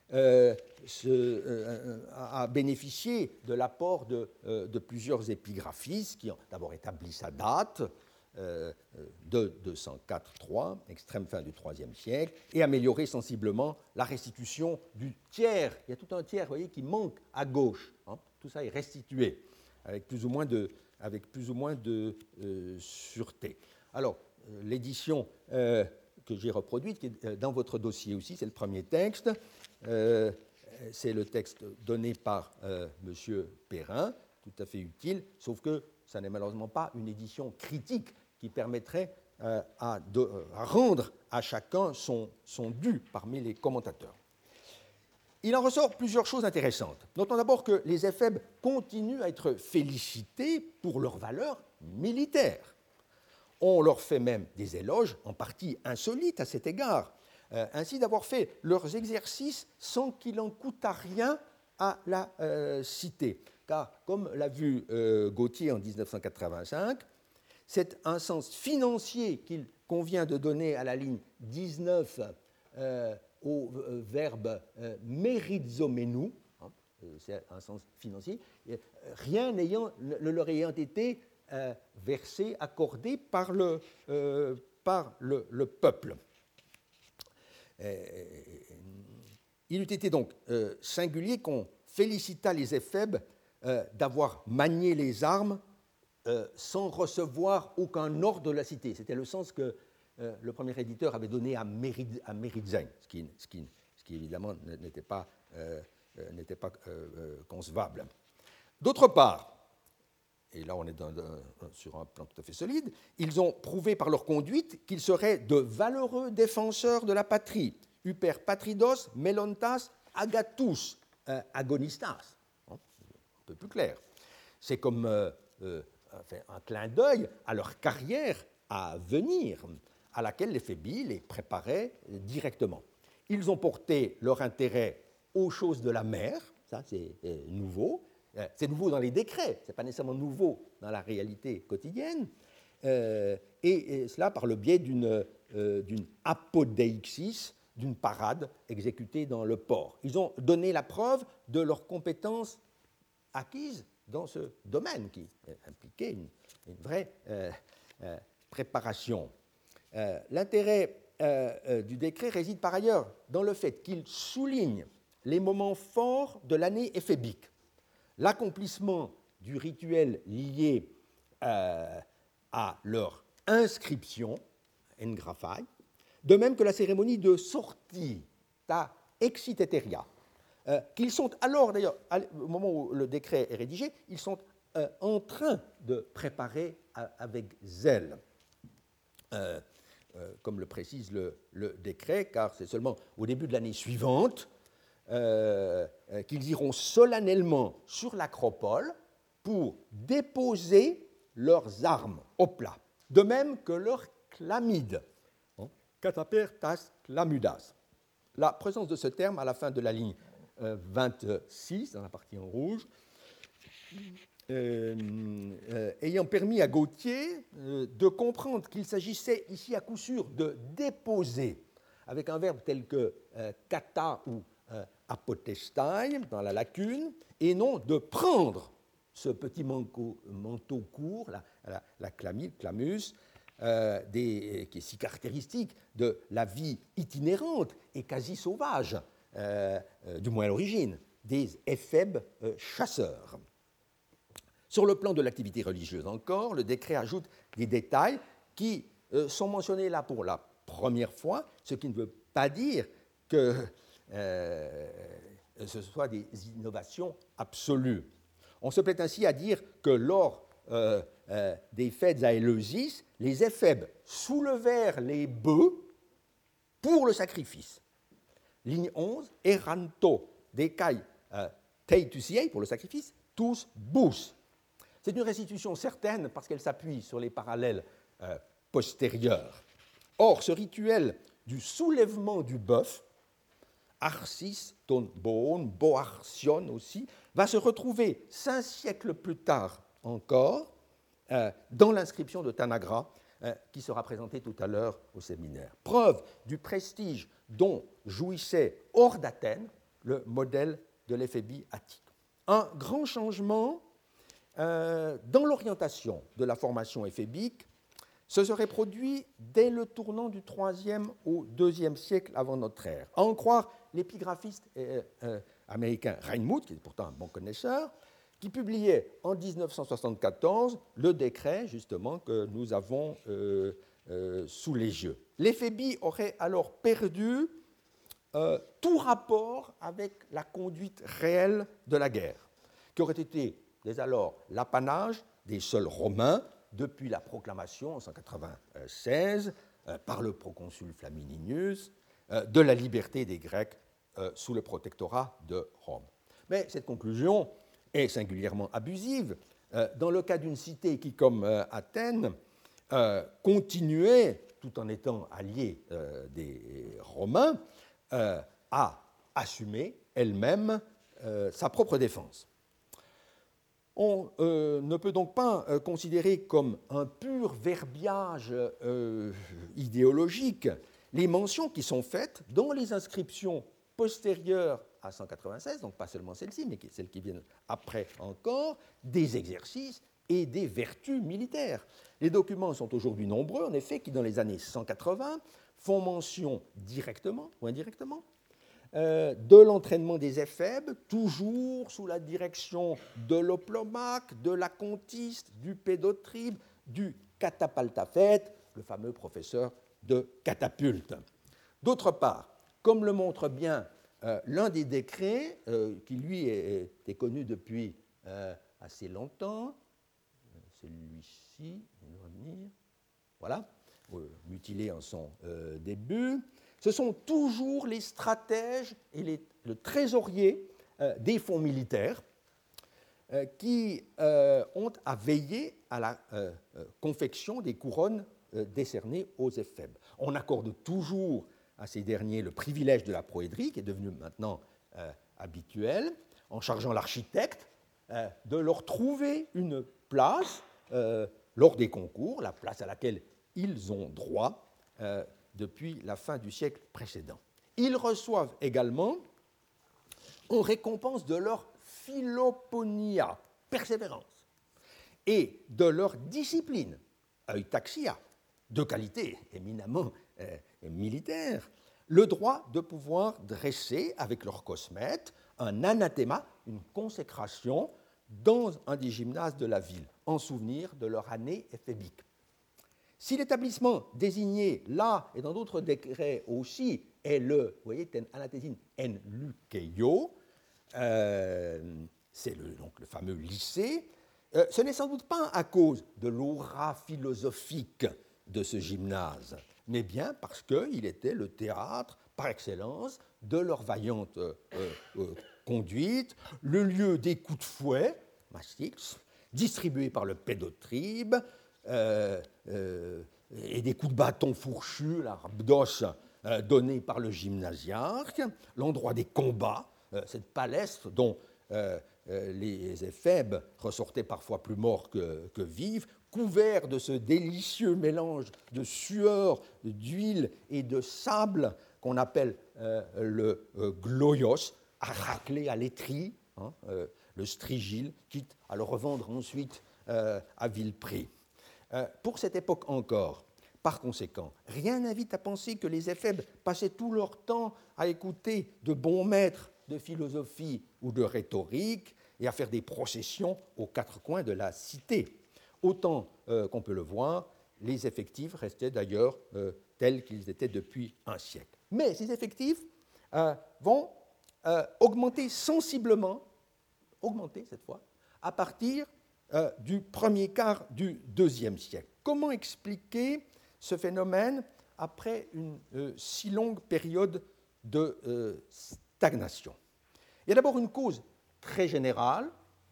a bénéficié de l'apport de plusieurs épigraphistes qui ont d'abord établi sa date, de 204-3, extrême fin du IIIe siècle, et amélioré sensiblement la restitution du tiers. Il y a tout un tiers, vous voyez, qui manque à gauche. Hein. Tout ça est restitué avec plus ou moins de sûreté. Alors, l'édition que j'ai reproduite, qui est dans votre dossier aussi, c'est le premier texte. C'est le texte donné par M. Perrin, tout à fait utile, sauf que ça n'est malheureusement pas une édition critique qui permettrait à rendre à chacun son dû parmi les commentateurs. Il en ressort plusieurs choses intéressantes. Notons d'abord que les éphèbes continuent à être félicités pour leur valeur militaire. On leur fait même des éloges, en partie insolites à cet égard, ainsi d'avoir fait leurs exercices sans qu'il en coûtât rien à la cité. Car, comme l'a vu Gautier en 1985, c'est un sens financier qu'il convient de donner à la ligne 19 au verbe merizomenu, hein, c'est un sens financier, rien ne leur ayant été versé, accordé par le peuple. Il eût été donc singulier qu'on félicitât les éphèbes d'avoir manié les armes sans recevoir aucun ordre de la cité. C'était le sens que le premier éditeur avait donné à Méridien, ce qui évidemment n'était pas concevable. D'autre part, et là on est sur un plan tout à fait solide, ils ont prouvé par leur conduite qu'ils seraient de valeureux défenseurs de la patrie, huper patridos, melontas, agatus, agonistas. Un peu plus clair. C'est comme un clin d'œil à leur carrière à venir, à laquelle les Phébis les préparaient directement. Ils ont porté leur intérêt aux choses de la mer, ça c'est nouveau. C'est nouveau dans les décrets, ce n'est pas nécessairement nouveau dans la réalité quotidienne, et cela par le biais d'une apodeixis, d'une parade exécutée dans le port. Ils ont donné la preuve de leurs compétences acquises dans ce domaine qui impliquait une vraie préparation. L'intérêt du décret réside par ailleurs dans le fait qu'il souligne les moments forts de l'année éphébique. L'accomplissement du rituel lié à leur inscription, engraphai, de même que la cérémonie de sortie, ta exiteteria, qu'ils sont alors, d'ailleurs, au moment où le décret est rédigé, ils sont en train de préparer avec zèle, comme le précise le décret, car c'est seulement au début de l'année suivante qu'ils iront solennellement sur l'acropole pour déposer leurs armes au plat, de même que leurs clamides, cataper tas clamudas. La présence de ce terme à la fin de la ligne 26, dans la partie en rouge, ayant permis à Gautier de comprendre qu'il s'agissait ici à coup sûr de déposer, avec un verbe tel que kata ou apotestai dans la lacune, et non de prendre ce petit manteau court, la chlamide, clamus, qui est si caractéristique de la vie itinérante et quasi sauvage, du moins à l'origine, des éphèbes chasseurs. Sur le plan de l'activité religieuse encore, le décret ajoute des détails qui sont mentionnés là pour la première fois, ce qui ne veut pas dire que ce soit des innovations absolues. On se plaît ainsi à dire que lors des fêtes à Éleusis, les éphèbes soulevèrent les bœufs pour le sacrifice. Ligne 11, eranto decai teitusiei, pour le sacrifice, tous bous. C'est une restitution certaine parce qu'elle s'appuie sur les parallèles postérieurs. Or, ce rituel du soulèvement du bœuf, arsis ton boon, boarsion aussi, va se retrouver 5 siècles plus tard encore dans l'inscription de Tanagra qui sera présentée tout à l'heure au séminaire. Preuve du prestige dont jouissait hors d'Athènes le modèle de l'éphébie attique. Un grand changement dans l'orientation de la formation éphébique se serait produit dès le tournant du IIIe au IIe siècle avant notre ère. À en croire l'épigraphiste américain Reinmuth, qui est pourtant un bon connaisseur, qui publiait en 1974 le décret, justement, que nous avons sous les yeux. L'éphébie aurait alors perdu tout rapport avec la conduite réelle de la guerre, qui aurait été dès alors l'apanage des seuls Romains depuis la proclamation en 196 par le proconsul Flaminius de la liberté des Grecs sous le protectorat de Rome. Mais cette conclusion est singulièrement abusive dans le cas d'une cité qui, comme Athènes, continuait, tout en étant alliée des Romains, à assumer elle-même sa propre défense. On ne peut donc pas considérer comme un pur verbiage idéologique les mentions qui sont faites dans les inscriptions postérieures à 196, donc pas seulement celles-ci, mais celles qui viennent après encore, des exercices et des vertus militaires. Les documents sont aujourd'hui nombreux, en effet, qui dans les années 180 font mention directement ou indirectement de l'entraînement des éphèbes, toujours sous la direction de l'Oplomaque, de l'Acontiste, du Pédotribe, du Catapaltaphète, le fameux professeur de catapulte. D'autre part, comme le montre bien l'un des décrets, qui lui était connu depuis assez longtemps, celui-ci, il va venir, voilà, mutilé en son début, ce sont toujours les stratèges et le trésorier des fonds militaires qui ont à veiller à la confection des couronnes décernées aux éphèbes. On accorde toujours à ces derniers le privilège de la proédrie, qui est devenu maintenant habituel, en chargeant l'architecte de leur trouver une place lors des concours, la place à laquelle ils ont droit depuis la fin du siècle précédent. Ils reçoivent également, en récompense de leur philoponia, persévérance, et de leur discipline, eutaxia, de qualité éminemment militaire, le droit de pouvoir dresser avec leur cosmète un anathema, une consécration, dans un des gymnases de la ville, en souvenir de leur année éphébique. Si l'établissement désigné là et dans d'autres décrets aussi est le, vous voyez, ten anathésine en lukeio, c'est donc le fameux lycée, ce n'est sans doute pas à cause de l'aura philosophique de ce gymnase, mais bien parce qu'il était le théâtre par excellence de leur vaillante conduite, le lieu des coups de fouet, mastiques, distribués par le pédotribe, et des coups de bâton fourchus, la rabdos, donnés par le gymnasiarque, l'endroit des combats, cette palestre dont les éphèbes ressortaient parfois plus morts que vifs, couverts de ce délicieux mélange de sueur, d'huile et de sable qu'on appelle le gloios, à racler à l'étrie, hein, le strigile, quitte à le revendre ensuite à vil prix. Pour cette époque encore, par conséquent, rien n'invite à penser que les éphèbes passaient tout leur temps à écouter de bons maîtres de philosophie ou de rhétorique et à faire des processions aux quatre coins de la cité. Autant qu'on peut le voir, les effectifs restaient d'ailleurs tels qu'ils étaient depuis un siècle. Mais ces effectifs vont augmenter sensiblement, cette fois, à partir du premier quart du IIe siècle. Comment expliquer ce phénomène après une si longue période de stagnation? Il y a d'abord une cause très générale,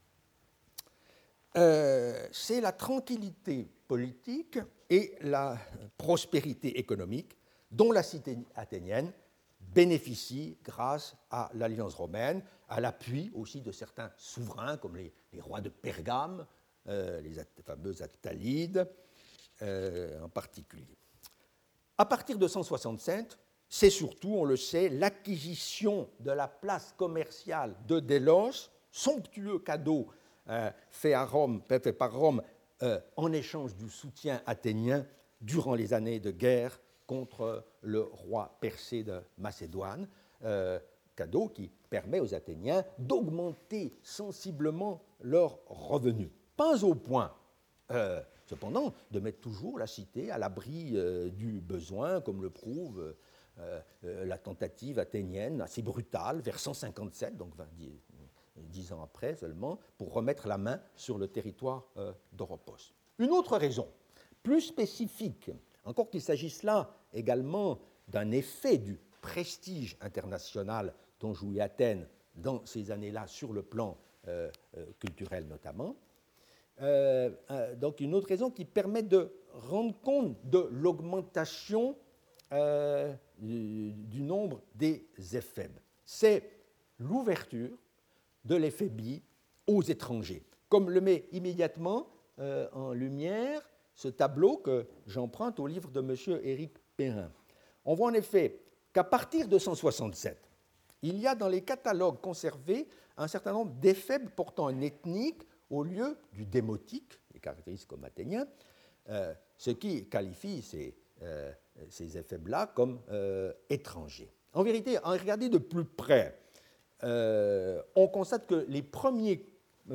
c'est la tranquillité politique et la prospérité économique dont la cité athénienne bénéficie grâce à l'Alliance romaine, à l'appui aussi de certains souverains comme les rois de Pergame, les fameux Attalides en particulier. À partir de 167, c'est surtout, on le sait, l'acquisition de la place commerciale de Délos, somptueux cadeau fait par Rome en échange du soutien athénien durant les années de guerre contre le roi persé de Macédoine, cadeau qui permet aux Athéniens d'augmenter sensiblement leurs revenus. Pas au point, cependant, de mettre toujours la cité à l'abri du besoin, comme le prouve la tentative athénienne assez brutale, vers 157, donc 10 ans après seulement, pour remettre la main sur le territoire d'Oropos. Une autre raison, plus spécifique, encore qu'il s'agisse là également d'un effet du prestige international dont jouit Athènes dans ces années-là sur le plan culturel notamment. Donc une autre raison qui permet de rendre compte de l'augmentation du nombre des éphèbes. C'est l'ouverture de l'éphébie aux étrangers, comme le met immédiatement en lumière ce tableau que j'emprunte au livre de M. Éric Perrin. On voit en effet qu'à partir de 167, il y a dans les catalogues conservés un certain nombre d'éphèbes portant un ethnique au lieu du démotique, les caractérisés comme athéniens, ce qui qualifie ces éphèbes-là comme étrangers. En vérité, en regardant de plus près, on constate que les premiers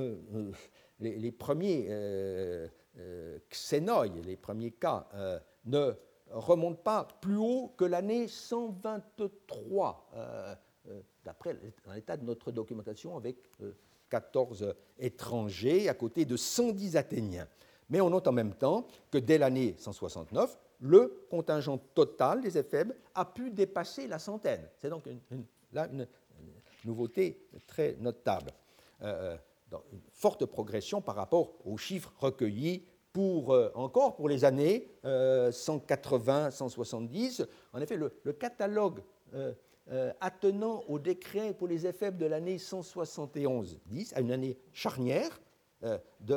xénoïs, les premiers cas, ne remontent pas plus haut que l'année 123, d'après l'état de notre documentation, avec 14 étrangers à côté de 110 Athéniens. Mais on note en même temps que dès l'année 169, le contingent total des éphèbes a pu dépasser la centaine. C'est donc une nouveauté très notable. Une forte progression par rapport aux chiffres recueillis encore pour les années 180-170. En effet, le catalogue attenant au décret pour les éphèbes de l'année 171-10, à une année charnière de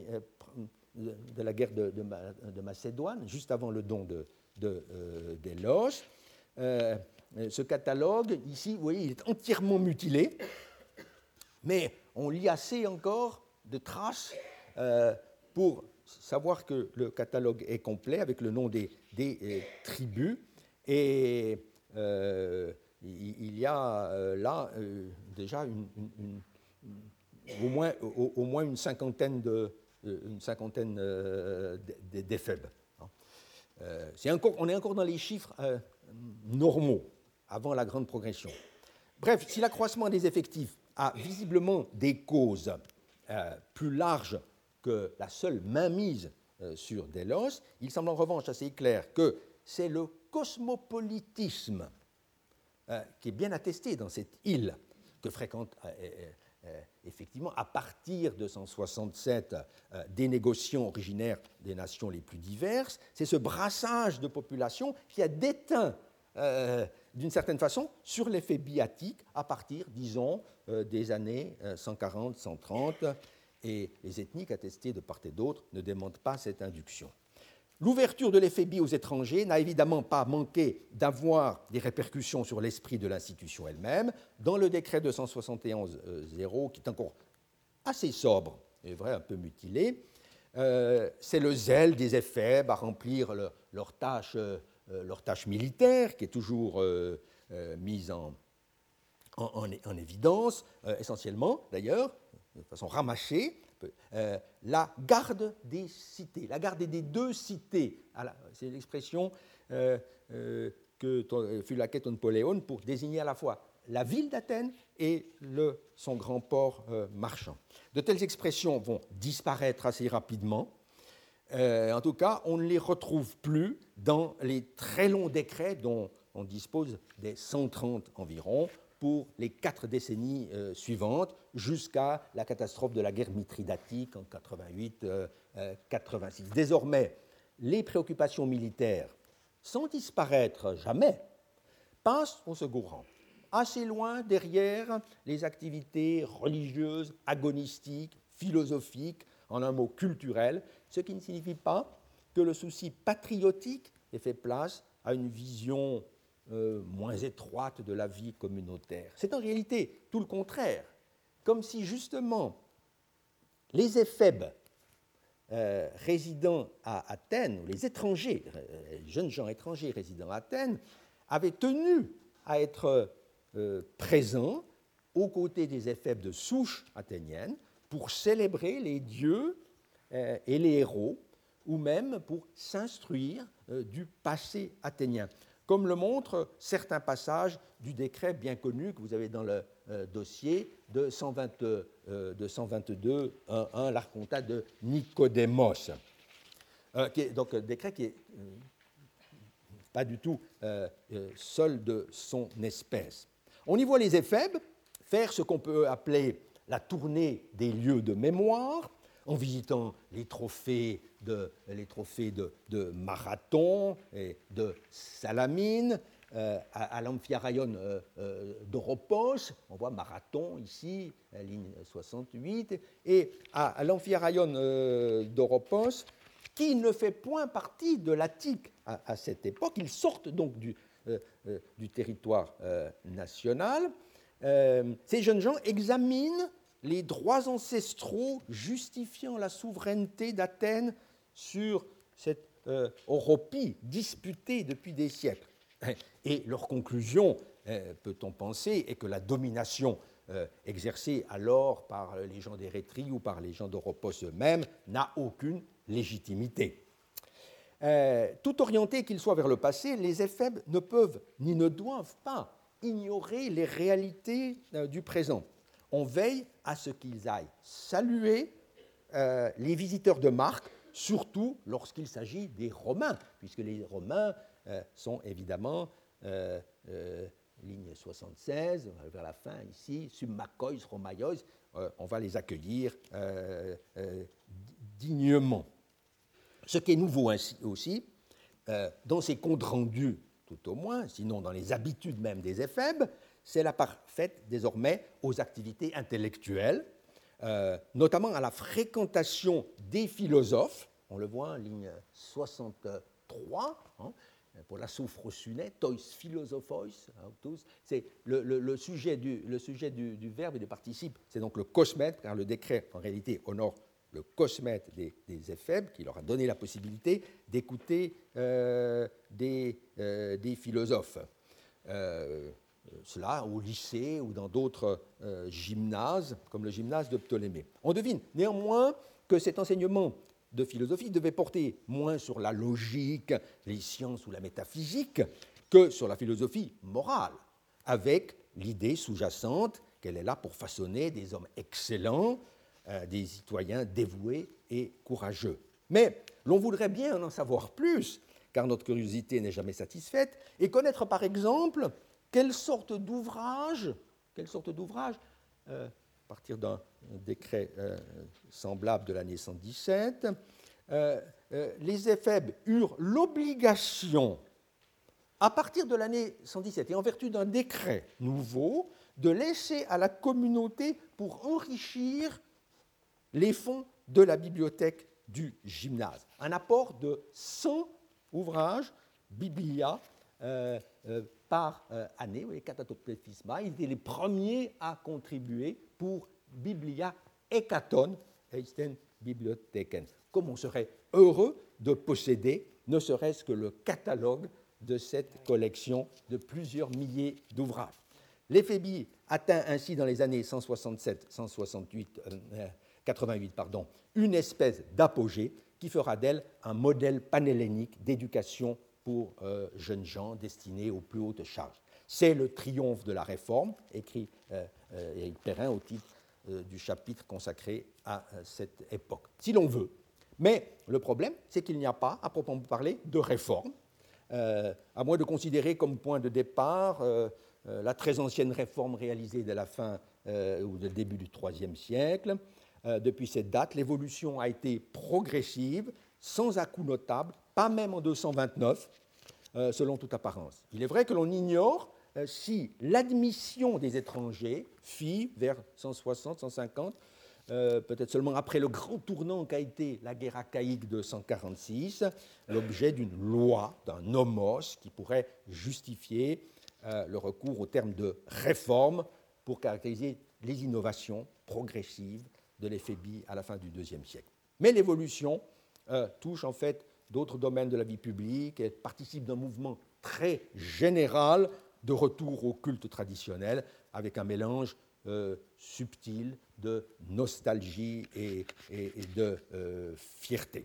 la guerre de Macédoine, juste avant le don de Délos. Ce catalogue, ici, vous voyez, il est entièrement mutilé, mais on lit assez encore de traces pour savoir que le catalogue est complet avec le nom des tribus. Et il y a là déjà au moins une cinquantaine d'éphèbes. On est encore dans les chiffres normaux, avant la grande progression. Bref, si l'accroissement des effectifs a visiblement des causes plus larges que la seule mainmise sur Délos, il semble en revanche assez clair que c'est le cosmopolitisme qui est bien attesté dans cette île que fréquente effectivement à partir de 167 des négociants originaires des nations les plus diverses. C'est ce brassage de population qui a déteint d'une certaine façon sur l'effet biatique à partir, disons, des années 140-130, et les ethniques attestées de part et d'autre ne démentent pas cette induction. L'ouverture de l'effet bi aux étrangers n'a évidemment pas manqué d'avoir des répercussions sur l'esprit de l'institution elle-même. Dans le décret 271-0, qui est encore assez sobre, et vrai, un peu mutilé, c'est le zèle des éphèbes à remplir leur tâche militaire, qui est toujours mise en évidence, essentiellement, d'ailleurs, de façon ramachée, la garde des cités, la garde des deux cités. C'est l'expression que fut la quête Napoléon pour désigner à la fois la ville d'Athènes et son grand port marchand. De telles expressions vont disparaître assez rapidement. En tout cas, on ne les retrouve plus dans les très longs décrets dont on dispose des 130 environ pour les 4 décennies suivantes, jusqu'à la catastrophe de la guerre mithridatique en 88-86. Désormais, les préoccupations militaires, sans disparaître jamais, passent au second rang, assez loin derrière les activités religieuses, agonistiques, philosophiques, en un mot culturelles, ce qui ne signifie pas que le souci patriotique ait fait place à une vision moins étroite de la vie communautaire. C'est en réalité tout le contraire, comme si justement les éphèbes résidant à Athènes, ou les étrangers, les jeunes gens étrangers résidant à Athènes, avaient tenu à être présents aux côtés des éphèbes de souche athénienne pour célébrer les dieux et les héros, ou même pour s'instruire du passé athénien, comme le montrent certains passages du décret bien connu que vous avez dans le dossier de 122.1, l'Archontat de Nicodémos, donc un décret qui est pas du tout seul de son espèce. On y voit les éphèbes faire ce qu'on peut appeler la tournée des lieux de mémoire, en visitant les trophées de Marathon et de Salamine, à l'Amphiaraïon d'Oropos, on voit Marathon ici, ligne 68, et à l'Amphiaraïon d'Oropos, qui ne fait point partie de l'Attique à cette époque. Ils sortent donc du territoire national. Ces jeunes gens examinent les droits ancestraux justifiant la souveraineté d'Athènes sur cette Oropie disputée depuis des siècles. Et leur conclusion, peut-on penser, est que la domination exercée alors par les gens d'Érétrie ou par les gens d'Oropos eux-mêmes n'a aucune légitimité. Tout orientés qu'ils soient vers le passé, les éphèbes ne peuvent ni ne doivent pas ignorer les réalités du présent. On veille à ce qu'ils aillent saluer les visiteurs de marque, surtout lorsqu'il s'agit des Romains, puisque les Romains sont évidemment, ligne 76, vers la fin ici, Summakois, Romaios, on va les accueillir dignement. Ce qui est nouveau aussi, dans ces comptes rendus tout au moins, sinon dans les habitudes même des éphèbes, c'est la part faite désormais aux activités intellectuelles, notamment à la fréquentation des philosophes. On le voit en ligne 63, pour la sophrosuné, tois philosophois, c'est le sujet du verbe et du participe, c'est donc le cosmètre, car le décret en réalité honore le cosmètre des éphèbes, qui leur a donné la possibilité d'écouter des philosophes. Cela au lycée ou dans d'autres gymnases, comme le gymnase de Ptolémée. On devine néanmoins que cet enseignement de philosophie devait porter moins sur la logique, les sciences ou la métaphysique que sur la philosophie morale, avec l'idée sous-jacente qu'elle est là pour façonner des hommes excellents, des citoyens dévoués et courageux. Mais l'on voudrait bien en savoir plus, car notre curiosité n'est jamais satisfaite, et connaître par exemple quelle sorte d'ouvrage, à partir d'un décret semblable de l'année 117, les éphèbes eurent l'obligation, à partir de l'année 117, et en vertu d'un décret nouveau, de laisser à la communauté pour enrichir les fonds de la bibliothèque du gymnase. Un apport de 100 ouvrages, biblia, par année, oui, katatoplephisma. Ils étaient les premiers à contribuer pour biblia hekaton, Eisten Bibliotheken. Comme on serait heureux de posséder ne serait-ce que le catalogue de cette collection de plusieurs milliers d'ouvrages. L'éphébie atteint ainsi dans les années 188, une espèce d'apogée qui fera d'elle un modèle panhellénique d'éducation pour jeunes gens destinés aux plus hautes charges. C'est le triomphe de la réforme, écrit Éric Perrin au titre du chapitre consacré à cette époque, si l'on veut. Mais le problème, c'est qu'il n'y a pas, à proprement parler, de réforme, à moins de considérer comme point de départ la très ancienne réforme réalisée dès la fin ou le début du IIIe siècle. Depuis cette date, l'évolution a été progressive, sans à-coup notable, pas même en 229, selon toute apparence. Il est vrai que l'on ignore si l'admission des étrangers fit, vers 160, 150, peut-être seulement après le grand tournant qu'a été la guerre achaïque de 146, l'objet d'une loi, d'un nomos, qui pourrait justifier le recours au terme de réforme pour caractériser les innovations progressives de l'éphébie à la fin du IIe siècle. Mais l'évolution touche en fait d'autres domaines de la vie publique et participe d'un mouvement très général de retour au culte traditionnel avec un mélange subtil de nostalgie et de fierté.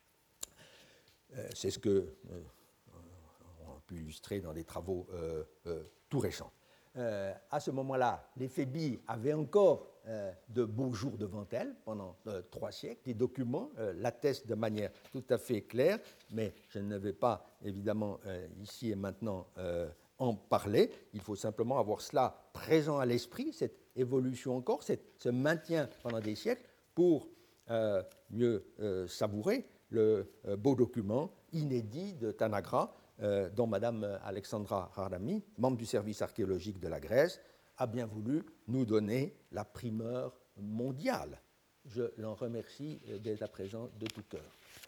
C'est ce que on a pu illustrer dans des travaux tout récents. À ce moment-là, l'éphébie avait encore de beaux jours devant elle pendant 3 siècles. Les documents l'attestent de manière tout à fait claire, mais je ne vais pas évidemment ici et maintenant en parler. Il faut simplement avoir cela présent à l'esprit, cette évolution encore, ce maintien pendant des siècles, pour mieux savourer le beau document inédit de Tanagra, dont Mme Alexandra Hardami, membre du service archéologique de la Grèce, a bien voulu nous donner la primeur mondiale. Je l'en remercie dès à présent de tout cœur.